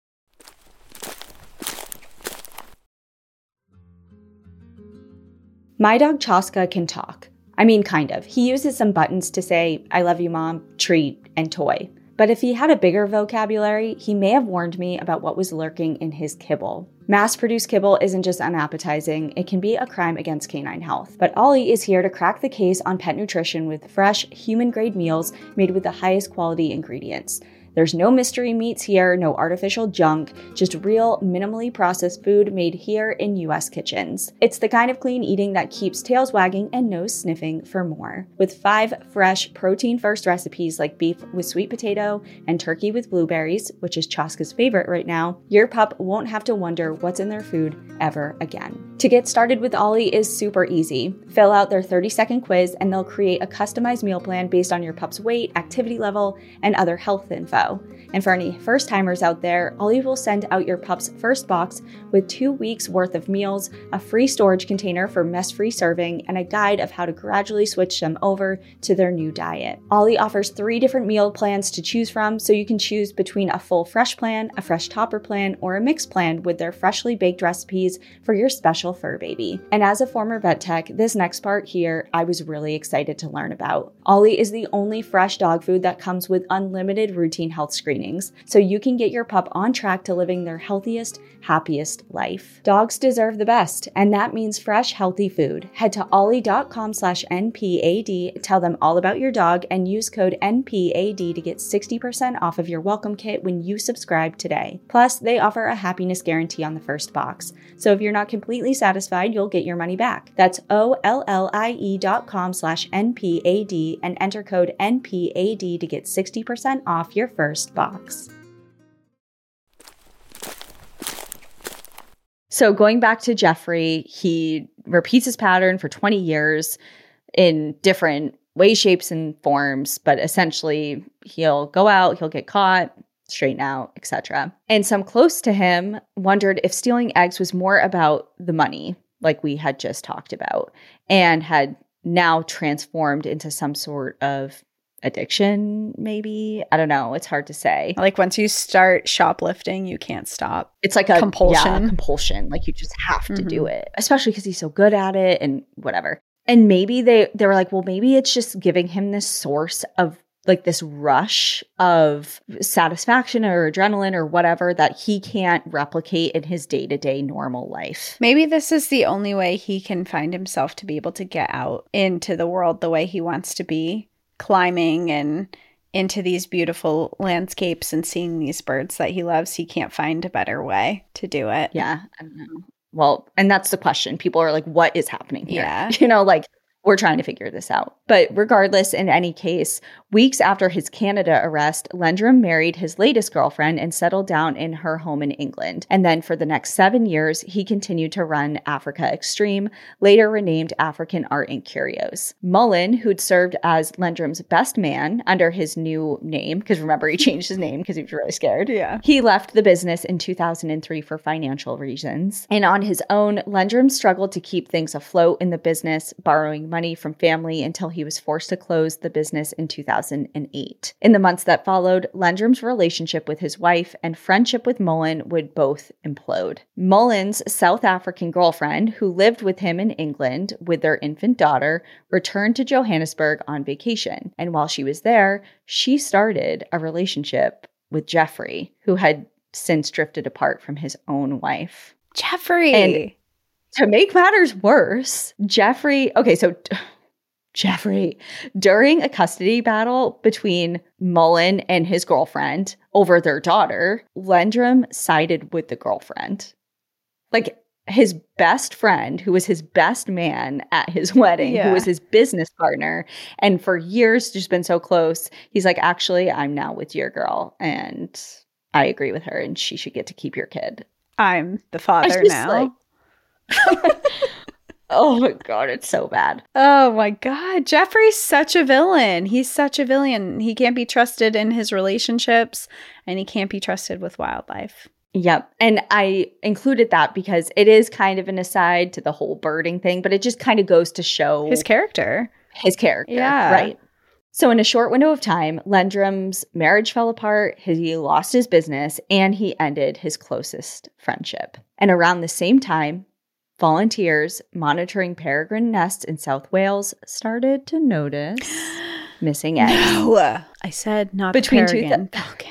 My dog Chaska can talk. I mean, kind of. He uses some buttons to say, I love you, mom, treat, and toy. But if he had a bigger vocabulary, he may have warned me about what was lurking in his kibble. Mass-produced kibble isn't just unappetizing, it can be a crime against canine health. But Ollie is here to crack the case on pet nutrition with fresh, human-grade meals made with the highest quality ingredients. There's no mystery meats here, no artificial junk, just real, minimally processed food made here in U S kitchens. It's the kind of clean eating that keeps tails wagging and nose sniffing for more. With five fresh, protein-first recipes like beef with sweet potato and turkey with blueberries, which is Chaska's favorite right now, your pup won't have to wonder what's in their food ever again. To get started with Ollie is super easy. Fill out their thirty-second quiz and they'll create a customized meal plan based on your pup's weight, activity level, and other health info. And for any first-timers out there, Ollie will send out your pup's first box with two weeks worth of meals, a free storage container for mess-free serving, and a guide of how to gradually switch them over to their new diet. Ollie offers three different meal plans to choose from, so you can choose between a full fresh plan, a fresh topper plan, or a mixed plan with their freshly baked recipes for your special fur baby. And as a former vet tech, this next part here, I was really excited to learn about. Ollie is the only fresh dog food that comes with unlimited routine routine health screenings so you can get your pup on track to living their healthiest, happiest life. Dogs deserve the best, and that means fresh, healthy food. Head to ollie.com slash NPAD, tell them all about your dog, and use code N P A D to get sixty percent off of your welcome kit when you subscribe today. Plus, they offer a happiness guarantee on the first box. So if you're not completely satisfied, you'll get your money back. That's O-L-L-I-E dot com slash N-P-A-D and enter code N P A D to get sixty percent off your first box. So going back to Jeffrey, he repeats his pattern for twenty years in different ways, shapes, and forms, but essentially he'll go out, he'll get caught, straighten out, et cetera. And some close to him wondered if stealing eggs was more about the money, like we had just talked about, and had now transformed into some sort of addiction, maybe. I don't know. It's hard to say. Like once you start shoplifting, you can't stop. It's like a compulsion. Yeah, compulsion. Like you just have to mm-hmm. do it, especially because he's so good at it and whatever. And maybe they, they were like, well, maybe it's just giving him this source of like this rush of satisfaction or adrenaline or whatever that he can't replicate in his day-to-day normal life. Maybe this is the only way he can find himself to be able to get out into the world the way he wants to be, climbing and into these beautiful landscapes and seeing these birds that he loves. He can't find a better way to do it. Yeah, I don't know. Well, and that's the question. People are like, what is happening here? Yeah. You know, like, we're trying to figure this out. But regardless, in any case, weeks after his Canada arrest, Lendrum married his latest girlfriend and settled down in her home in England. And then for the next seven years, he continued to run Africa Extreme, later renamed African Art and Curios. Mullen, who'd served as Lendrum's best man under his new name, because remember, he changed his name because he was really scared. Yeah. He left the business in two thousand three for financial reasons. And on his own, Lendrum struggled to keep things afloat in the business, borrowing money from family until he was forced to close the business in two thousand eight. In the months that followed, Lendrum's relationship with his wife and friendship with Mullen would both implode. Mullen's South African girlfriend, who lived with him in England with their infant daughter, returned to Johannesburg on vacation. And while she was there, she started a relationship with Jeffrey, who had since drifted apart from his own wife. Jeffrey! And to make matters worse, Jeffrey, okay, so Jeffrey, during a custody battle between Mullen and his girlfriend over their daughter, Lendrum sided with the girlfriend. Like his best friend, who was his best man at his wedding, yeah. who was his business partner, and for years just been so close, he's like, actually, I'm now with your girl, and I agree with her, and she should get to keep your kid. I'm the father now. Like, oh my God, it's so bad. Oh my God. Jeffrey's such a villain. He's such a villain. He can't be trusted in his relationships, and he can't be trusted with wildlife. Yep. And I included that because it is kind of an aside to the whole birding thing, but it just kind of goes to show his character. His character. Yeah. Right. So in a short window of time, Lendrum's marriage fell apart, he lost his business, and he ended his closest friendship. And around the same time, volunteers monitoring peregrine nests in South Wales started to notice missing eggs. No, I said not Between peregrine two th- falcons.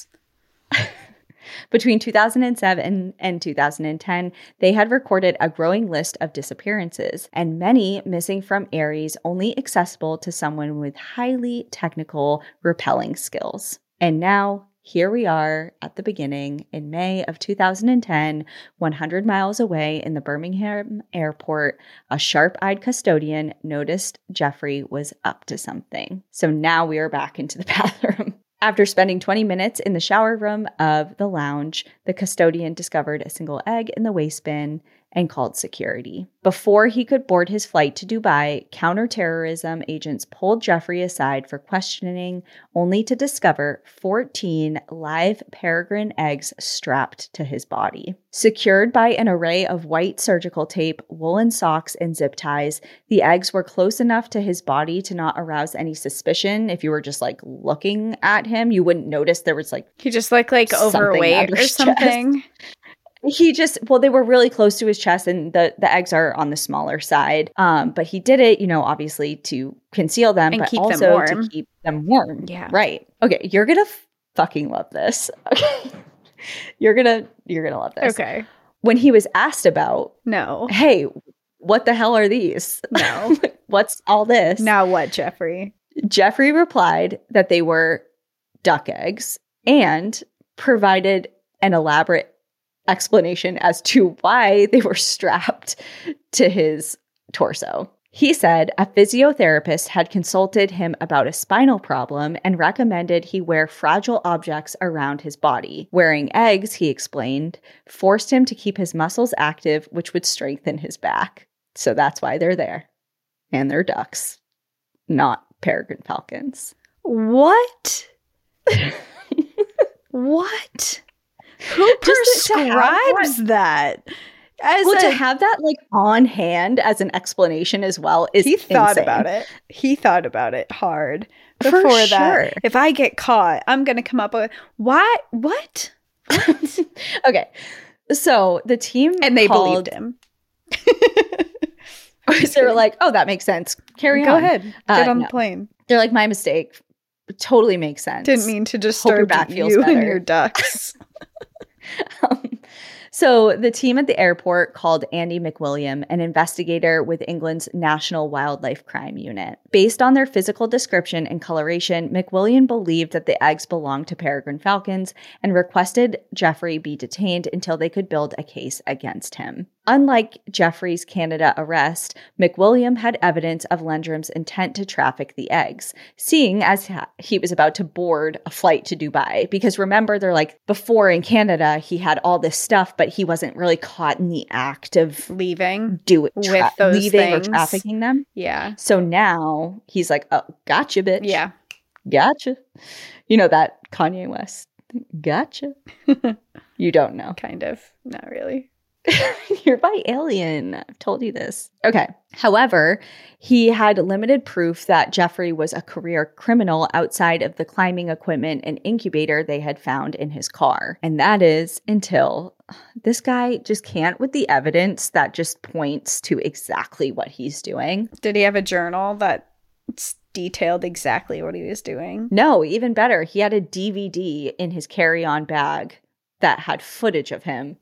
Between two thousand seven and two thousand ten, they had recorded a growing list of disappearances, and many missing from areas only accessible to someone with highly technical rappelling skills. And now, here we are at the beginning in May of two thousand ten, one hundred miles away in the Birmingham airport, a sharp-eyed custodian noticed Jeffrey was up to something. So now we are back into the bathroom. After spending twenty minutes in the shower room of the lounge, the custodian discovered a single egg in the waste bin and called security. Before he could board his flight to Dubai, counterterrorism agents pulled Jeffrey aside for questioning, only to discover fourteen live peregrine eggs strapped to his body. Secured by an array of white surgical tape, woolen socks, and zip ties, the eggs were close enough to his body to not arouse any suspicion. If you were just like looking at him, you wouldn't notice there was like he just looked like overweight or something. Chest. He just, well, they were really close to his chest, and the, the eggs are on the smaller side. Um, but he did it, you know, obviously to conceal them, and but keep also them warm. to keep them warm. Yeah. Right. Okay. You're going to f- fucking love this. Okay. You're gonna you're gonna love this. Okay. When he was asked about, No. hey, what the hell are these? No. What's all this? Now what, Jeffrey? Jeffrey replied that they were duck eggs and provided an elaborate explanation as to why they were strapped to his torso. He said a physiotherapist had consulted him about a spinal problem and recommended he wear fragile objects around his body. Wearing eggs, he explained, forced him to keep his muscles active, which would strengthen his back. So that's why they're there. And they're ducks, not peregrine falcons. What? What? Who prescribes that? As well, a, to have that like on hand as an explanation as well is he thought insane. about it. He thought about it hard For before sure. that. If I get caught, I'm going to come up with why? What? What? Okay, so the team And they called, believed him. they were like, "Oh, that makes sense. Carry Go on. ahead. Get Uh, on no. the plane. They're like, "My mistake. Totally makes sense." Didn't mean to Hope your disturb back feels you and better. your ducks. Um, so the team at the airport called Andy McWilliam, an investigator with England's National Wildlife Crime Unit. Based on their physical description and coloration, McWilliam believed that the eggs belonged to peregrine falcons and requested Jeffrey be detained until they could build a case against him. Unlike Jeffrey's Canada arrest, McWilliam had evidence of Landrum's intent to traffic the eggs, seeing as he was about to board a flight to Dubai. Because remember, they're like, before in Canada, he had all this stuff, but he wasn't really caught in the act of Leaving. do it, With tra- those leaving things. or trafficking them. Yeah. So now he's like, oh, gotcha, bitch. Yeah. Gotcha. You know that Kanye West. Gotcha. You don't know. Kind of. Not really. You're by Alien. I've told you this. Okay. However, he had limited proof that Jeffrey was a career criminal outside of the climbing equipment and incubator they had found in his car. And that is until this guy just can't with the evidence that just points to exactly what he's doing. Did he have a journal that s- detailed exactly what he was doing? No, even better. He had a D V D in his carry-on bag that had footage of him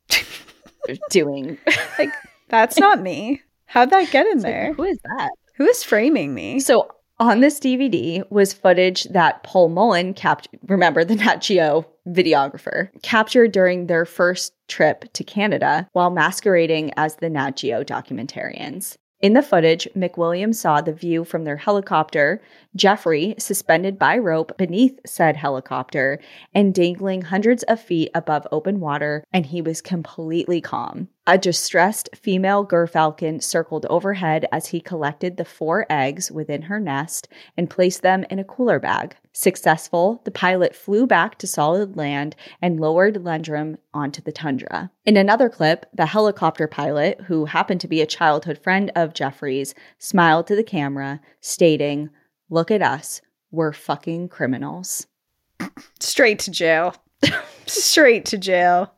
doing Like, that's not me. How'd that get in It's like, there? who is that? Who is framing me? So on this D V D was footage that Paul Mullen captured. Remember, the Nat Geo videographer captured during their first trip to Canada while masquerading as the Nat Geo documentarians. In the footage, McWilliam saw the view from their helicopter, Jeffrey suspended by rope beneath said helicopter and dangling hundreds of feet above open water, and he was completely calm. A distressed female gerfalcon circled overhead as he collected the four eggs within her nest and placed them in a cooler bag. Successful, the pilot flew back to solid land and lowered Landrum onto the tundra. In another clip, the helicopter pilot, who happened to be a childhood friend of Jeffrey's, smiled to the camera, stating, "Look at us. We're fucking criminals." Straight to jail. Straight to jail.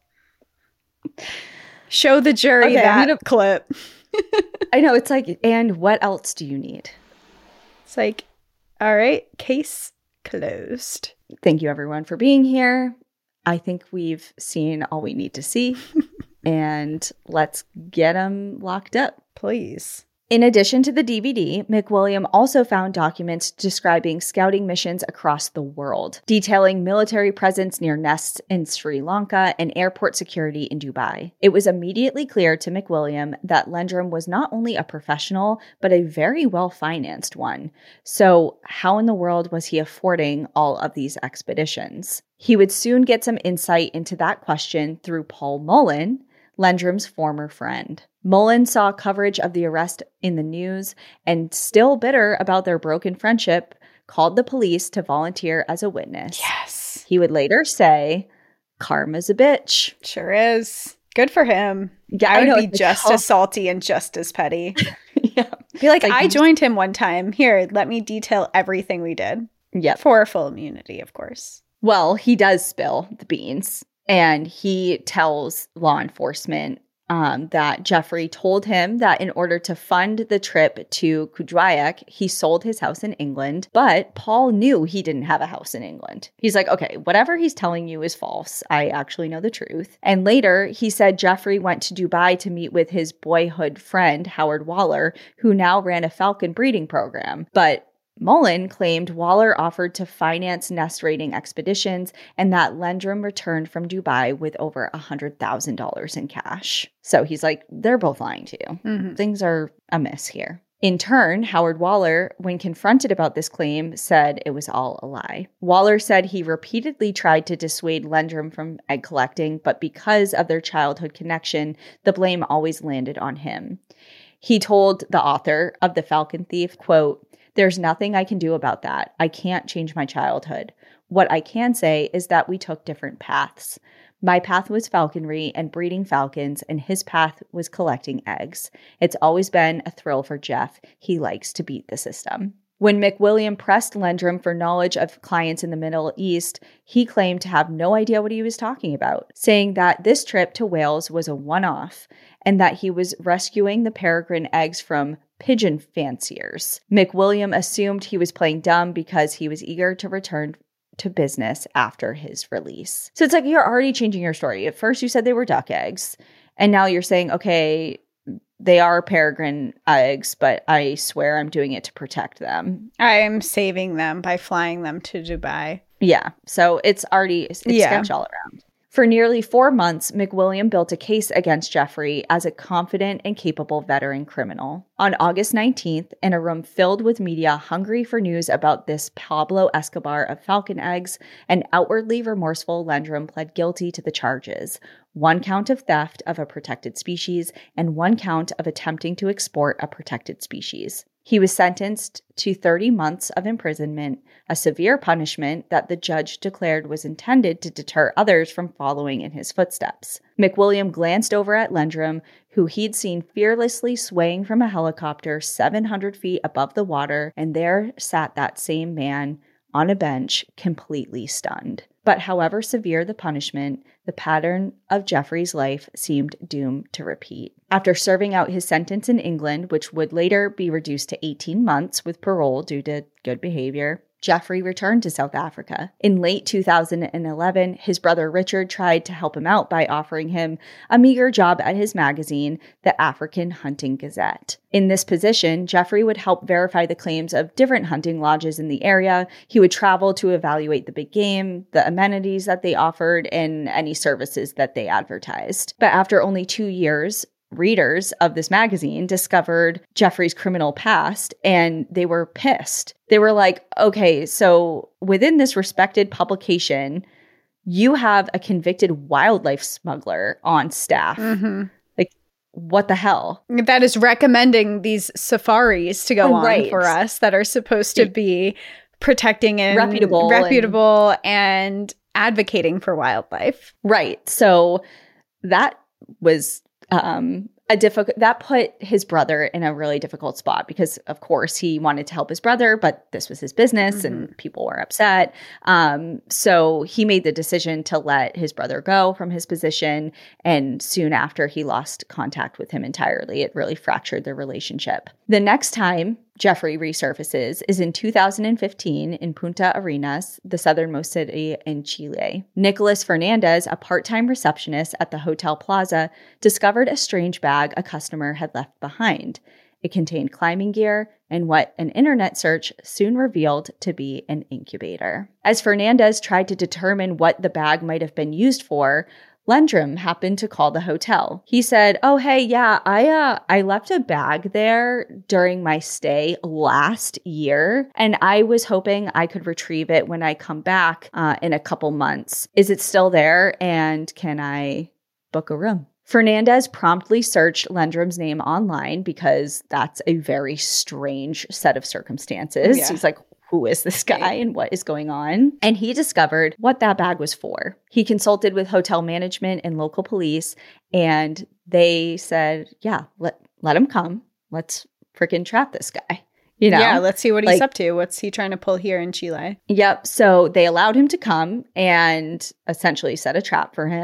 Show the jury Okay, I'm that gonna- clip. I know, it's like, and what else do you need? It's like, all right, case closed. Thank you, everyone, for being here. I think we've seen all we need to see, and let's get them locked up. Please. In addition to the D V D, McWilliam also found documents describing scouting missions across the world, detailing military presence near nests in Sri Lanka and airport security in Dubai. It was immediately clear to McWilliam that Landrum was not only a professional, but a very well-financed one. So how in the world was he affording all of these expeditions? He would soon get some insight into that question through Paul Mullen, Landrum's former friend. Mullen saw coverage of the arrest in the news and, still bitter about their broken friendship, called the police to volunteer as a witness. Yes. He would later say, "Karma's a bitch." Sure is. Good for him. Yeah, I would know, be it's just like, as salty and just as petty. yeah. Be like, Like, I you- joined him one time. Here, let me detail everything we did. Yep. For full immunity, of course. Well, he does spill the beans, and he tells law enforcement um, that Jeffrey told him that in order to fund the trip to Kudryack, he sold his house in England, but Paul knew he didn't have a house in England. He's like, okay, whatever he's telling you is false. I actually know the truth. And later, he said Jeffrey went to Dubai to meet with his boyhood friend, Howard Waller, who now ran a falcon breeding program. But Mullen claimed Waller offered to finance nest raiding expeditions and that Lendrum returned from Dubai with over one hundred thousand dollars in cash. So he's like, they're both lying to you. Mm-hmm. Things are amiss here. In turn, Howard Waller, when confronted about this claim, said it was all a lie. Waller said he repeatedly tried to dissuade Lendrum from egg collecting, but because of their childhood connection, the blame always landed on him. He told the author of The Falcon Thief, quote, "There's nothing I can do about that. I can't change my childhood. What I can say is that we took different paths. My path was falconry and breeding falcons, and his path was collecting eggs. It's always been a thrill for Jeff. He likes to beat the system." When McWilliam pressed Lendrum for knowledge of clients in the Middle East, he claimed to have no idea what he was talking about, saying that this trip to Wales was a one-off and that he was rescuing the peregrine eggs from pigeon fanciers. McWilliam assumed he was playing dumb because he was eager to return to business after his release. So it's like you're already changing your story. At first you said they were duck eggs, and now you're saying, okay, they are peregrine eggs, but I swear I'm doing it to protect them. I'm saving them by flying them to Dubai. Yeah. So it's already, it's yeah. sketch all around. For nearly four months, McWilliam built a case against Jeffrey as a confident and capable veteran criminal. On August nineteenth, in a room filled with media hungry for news about this Pablo Escobar of falcon eggs, an outwardly remorseful Lendrum pled guilty to the charges: one count of theft of a protected species and one count of attempting to export a protected species. He was sentenced to thirty months of imprisonment, a severe punishment that the judge declared was intended to deter others from following in his footsteps. McWilliam glanced over at Lendrum, who he'd seen fearlessly swaying from a helicopter seven hundred feet above the water, and there sat that same man on a bench, completely stunned. But however severe the punishment, the pattern of Jeffrey's life seemed doomed to repeat. After serving out his sentence in England, which would later be reduced to eighteen months with parole due to good behavior, Jeffrey returned to South Africa. In late two thousand eleven, his brother Richard tried to help him out by offering him a meager job at his magazine, the African Hunting Gazette. In this position, Jeffrey would help verify the claims of different hunting lodges in the area. He would travel to evaluate the big game, the amenities that they offered, and any services that they advertised. But after only two years, readers of this magazine discovered Jeffrey's criminal past, and they were pissed. They were like, okay, so within this respected publication, you have a convicted wildlife smuggler on staff. Mm-hmm. Like, what the hell? That is recommending these safaris to go on right. for us that are supposed to be protecting and reputable, reputable and, and advocating for wildlife. Right. So that was um, a difficult, that put his brother in a really difficult spot because, of course, he wanted to help his brother, but this was his business mm-hmm. and people were upset. Um, so he made the decision to let his brother go from his position. And soon after, he lost contact with him entirely. It really fractured their relationship. The next time Jeffrey resurfaces is in two thousand fifteen in Punta Arenas, the southernmost city in Chile. Nicholas Fernandez, a part-time receptionist at the Hotel Plaza, discovered a strange bag a customer had left behind. It contained climbing gear and what an internet search soon revealed to be an incubator. As Fernandez tried to determine what the bag might have been used for, Lendrum happened to call the hotel. He said, oh, hey, yeah, I uh, I left a bag there during my stay last year, and I was hoping I could retrieve it when I come back uh, in a couple months. Is it still there, and can I book a room? Fernandez promptly searched Lendrum's name online because that's a very strange set of circumstances. Yeah. He's like, who is this guy and what is going on? And he discovered what that bag was for. He consulted with hotel management and local police, and they said, yeah, let, let him come. Let's freaking trap this guy. You know? Yeah, let's see what he's like, up to. What's he trying to pull here in Chile? Yep. So they allowed him to come and essentially set a trap for him.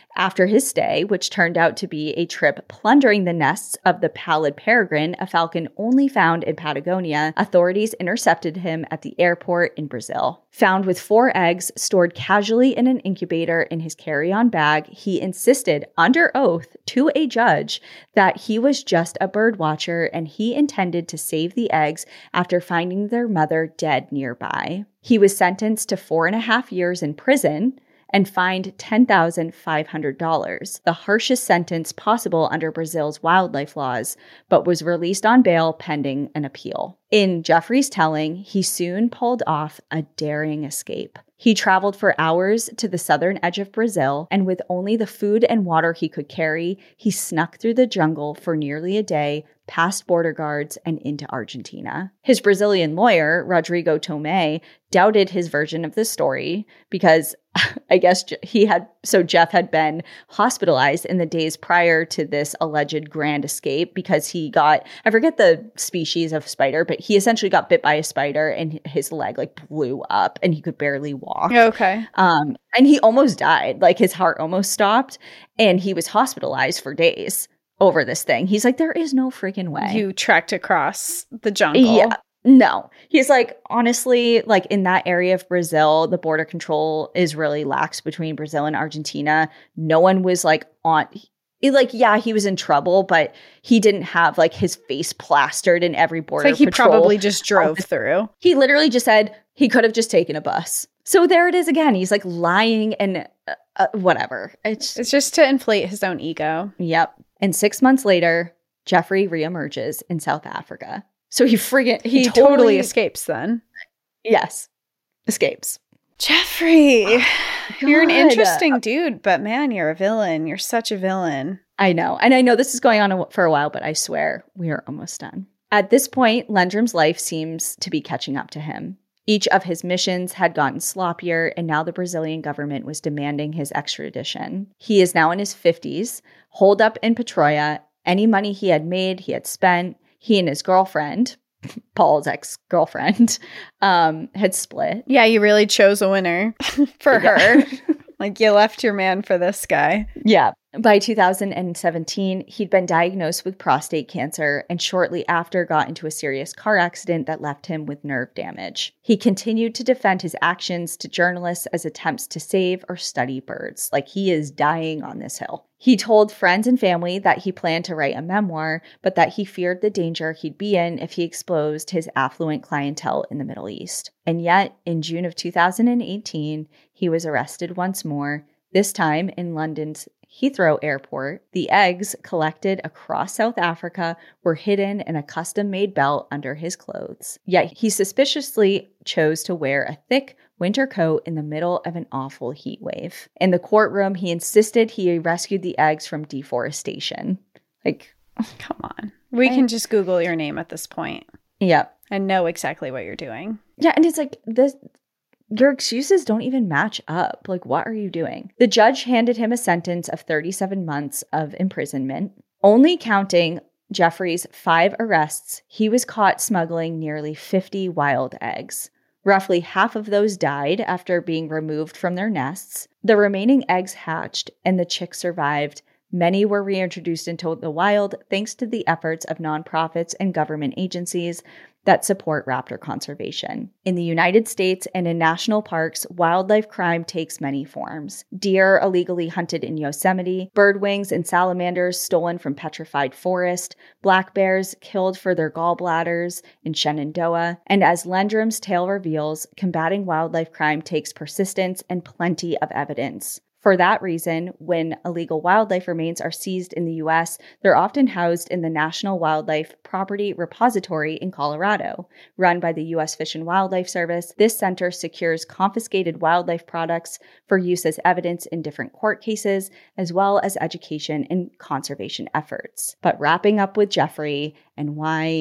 After his stay, which turned out to be a trip plundering the nests of the pallid peregrine, a falcon only found in Patagonia, authorities intercepted him at the airport in Brazil. Found with four eggs stored casually in an incubator in his carry-on bag, he insisted under oath to a judge that he was just a bird watcher and he intended to save the eggs after finding their mother dead nearby. He was sentenced to four and a half years in prison and fined ten thousand five hundred dollars, the harshest sentence possible under Brazil's wildlife laws, but was released on bail pending an appeal. In Jeffrey's telling, he soon pulled off a daring escape. He traveled for hours to the southern edge of Brazil, and with only the food and water he could carry, he snuck through the jungle for nearly a day, past border guards, and into Argentina. His Brazilian lawyer, Rodrigo Tomé, doubted his version of the story because I guess he had, so Jeff had been hospitalized in the days prior to this alleged grand escape because he got, I forget the species of spider, but he essentially got bit by a spider and his leg like blew up and he could barely walk. Okay. Um, and he almost died, like his heart almost stopped, and he was hospitalized for days over this thing. He's like, there is no freaking way. You trekked across the jungle. Yeah. No. He's like, honestly, like in that area of Brazil, the border control is really lax between Brazil and Argentina. No one was like on, like, yeah, he was in trouble, but he didn't have like his face plastered in every border it's like he patrol. probably just drove through. He literally just said he could have just taken a bus. So there it is again. He's like lying and uh, uh, whatever. It's, it's just to inflate his own ego. Yep. And six months later, Jeffrey reemerges in South Africa. So he friggin' he, He totally, totally escapes then. Yes. Escapes. Jeffrey, Oh, you're an God. interesting dude, but man, you're a villain. You're such a villain. I know. And I know this is going on a, for a while, but I swear we are almost done. At this point, Landrum's life seems to be catching up to him. Each of his missions had gotten sloppier, and now the Brazilian government was demanding his extradition. He is now in his fifties, holed up in Petroia. Any money he had made, he had spent. He and his girlfriend, Paul's ex-girlfriend, um, had split. Yeah, you really chose a winner for Yeah. her. Like, you left your man for this guy. Yeah. By two thousand seventeen, he'd been diagnosed with prostate cancer and shortly after got into a serious car accident that left him with nerve damage. He continued to defend his actions to journalists as attempts to save or study birds. Like, he is dying on this hill. He told friends and family that he planned to write a memoir, but that he feared the danger he'd be in if he exposed his affluent clientele in the Middle East. And yet, in June of two thousand eighteen, he was arrested once more, this time in London's Heathrow Airport. The eggs collected across South Africa were hidden in a custom-made belt under his clothes. Yet he suspiciously chose to wear a thick winter coat in the middle of an awful heat wave. In the courtroom, he insisted he rescued the eggs from deforestation. Like, come on. We I, can just Google your name at this point. Yep. And know exactly what you're doing. Yeah, and it's like this. Your excuses don't even match up. Like, what are you doing? The judge handed him a sentence of thirty-seven months of imprisonment. Only counting Jeffrey's five arrests, he was caught smuggling nearly fifty wild eggs. Roughly half of those died after being removed from their nests. The remaining eggs hatched and the chicks survived. Many were reintroduced into the wild thanks to the efforts of nonprofits and government agencies that support raptor conservation. In the United States and in national parks, wildlife crime takes many forms. Deer illegally hunted in Yosemite, birdwings and salamanders stolen from petrified forest, black bears killed for their gallbladders in Shenandoah, and as Landrum's tale reveals, combating wildlife crime takes persistence and plenty of evidence. For that reason, when illegal wildlife remains are seized in the U S, they're often housed in the National Wildlife Property Repository in Colorado. Run by the U S Fish and Wildlife Service, this center secures confiscated wildlife products for use as evidence in different court cases, as well as education and conservation efforts. But wrapping up with Jeffrey and why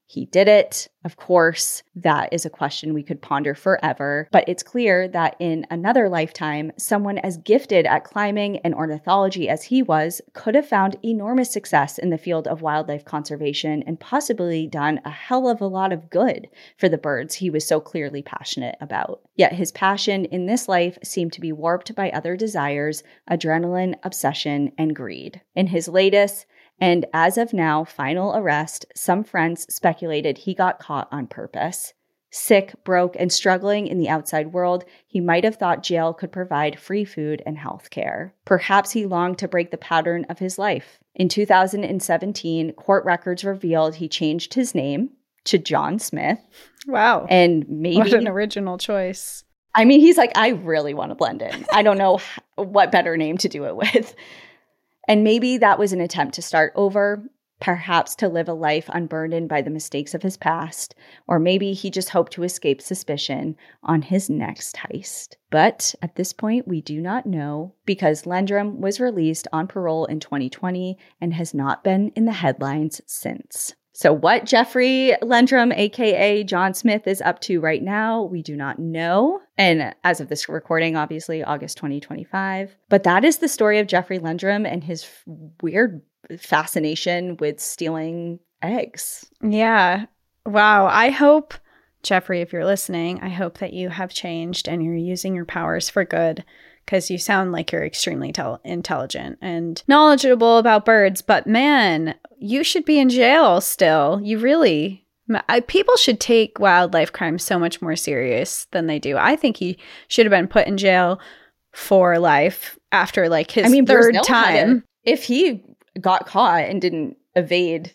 he did it? Of course, that is a question we could ponder forever, but it's clear that in another lifetime, someone as gifted at climbing and ornithology as he was could have found enormous success in the field of wildlife conservation and possibly done a hell of a lot of good for the birds he was so clearly passionate about. Yet his passion in this life seemed to be warped by other desires, adrenaline, obsession, and greed. In his latest, and as of now, final arrest, some friends speculated he got caught on purpose. Sick, broke, and struggling in the outside world, he might have thought jail could provide free food and health care. Perhaps he longed to break the pattern of his life. In two thousand seventeen, court records revealed he changed his name to John Smith. Wow. And maybe... What an original choice. I mean, he's like, I really want to blend in. I don't know what better name to do it with. And maybe that was an attempt to start over, perhaps to live a life unburdened by the mistakes of his past, or maybe he just hoped to escape suspicion on his next heist. But at this point, we do not know because Lendrum was released on parole in twenty twenty and has not been in the headlines since. So what Jeffrey Lendrum, aka John Smith, is up to right now, we do not know. And as of this recording, obviously, August twenty twenty-five. But that is the story of Jeffrey Lendrum and his f- weird fascination with stealing eggs. Yeah. Wow. I hope, Jeffrey, if you're listening, I hope that you have changed and you're using your powers for good. Because you sound like you're extremely tel- intelligent and knowledgeable about birds. But man, you should be in jail still. You really... I, people should take wildlife crime so much more serious than they do. I think he should have been put in jail for life after like his I mean, third Brazil time. If he got caught and didn't evade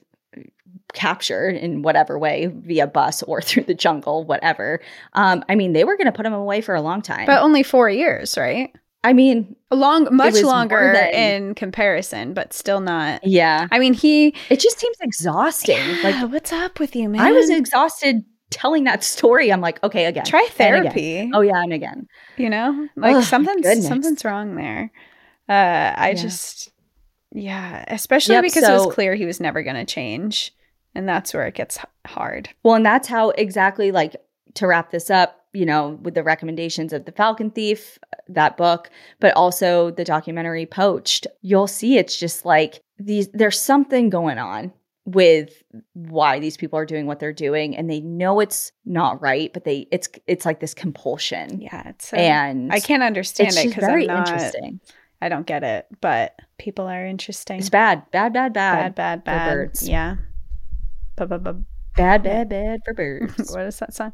capture in whatever way, via bus or through the jungle, whatever, um, I mean, they were going to put him away for a long time. But only four years, right? I mean, a long, much longer than, in comparison, but still not. Yeah. I mean, he... It just seems exhausting. Yeah, like, what's up with you, man? I was exhausted telling that story. I'm like, okay, again. Try therapy. Again. Oh, yeah, and again. You know? Like, oh, something's something's wrong there. Uh, I yeah. just... Yeah. Especially yep, because so, it was clear he was never going to change. And that's where it gets hard. Well, and that's how exactly, like, to wrap this up, you know, with the recommendations of The Falcon Thief, that book, but also the documentary Poached, you'll see it's just like these, there's something going on with why these people are doing what they're doing, and they know it's not right, but they, it's, it's like this compulsion. Yeah. It's a, and I can't understand it's it because very I'm not, interesting. I don't get it, but people are interesting. It's bad, bad, bad, bad, bad, bad, bad. For birds. Yeah. Ba-ba-ba. Bad, bad, bad for birds. What is that song?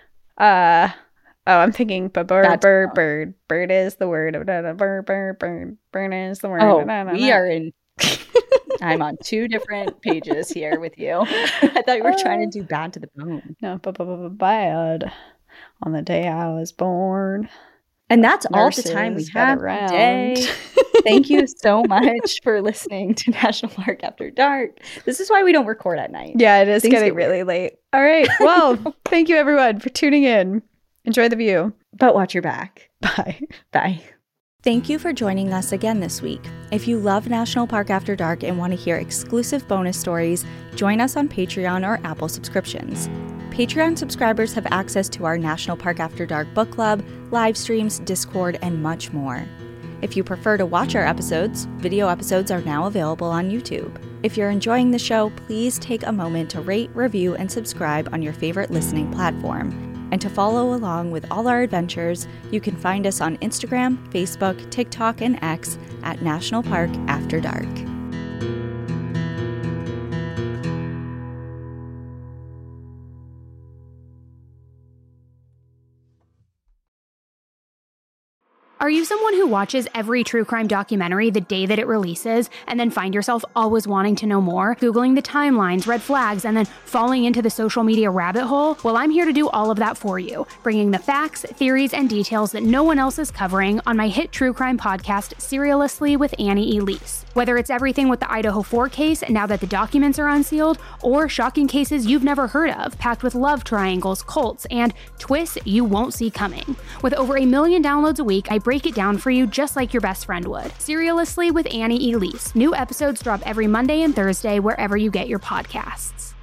Uh, oh, I'm thinking, but bird, bird, bird, bird is the word. Bird, bird, bird, bird is the word. Oh, we are in. I'm on two different pages here with you. I thought you were trying to do Bad to the Bone. No, but bad. On the day I was born. And that's all the time we have today. Thank you so much for listening to National Park After Dark. This is why we don't record at night. Yeah, it is Things getting really late. All right. Well, thank you everyone for tuning in. Enjoy the view. But watch your back. Bye. Bye. Thank you for joining us again this week. If you love National Park After Dark and want to hear exclusive bonus stories, join us on Patreon or Apple subscriptions. Patreon subscribers have access to our National Park After Dark book club, live streams, Discord, and much more. If you prefer to watch our episodes, video episodes are now available on YouTube. If you're enjoying the show, please take a moment to rate, review, and subscribe on your favorite listening platform. And to follow along with all our adventures, you can find us on Instagram, Facebook, TikTok, and X at National Park After Dark. Are you someone who watches every true crime documentary the day that it releases and then find yourself always wanting to know more, Googling the timelines, red flags, and then falling into the social media rabbit hole? Well, I'm here to do all of that for you, bringing the facts, theories, and details that no one else is covering on my hit true crime podcast, Serialously with Annie Elise. Whether it's everything with the Idaho four case, now that the documents are unsealed, or shocking cases you've never heard of, packed with love triangles, cults, and twists you won't see coming. With over a million downloads a week, I break it down for you just like your best friend would. Serialously with Annie Elise. New episodes drop every Monday and Thursday wherever you get your podcasts.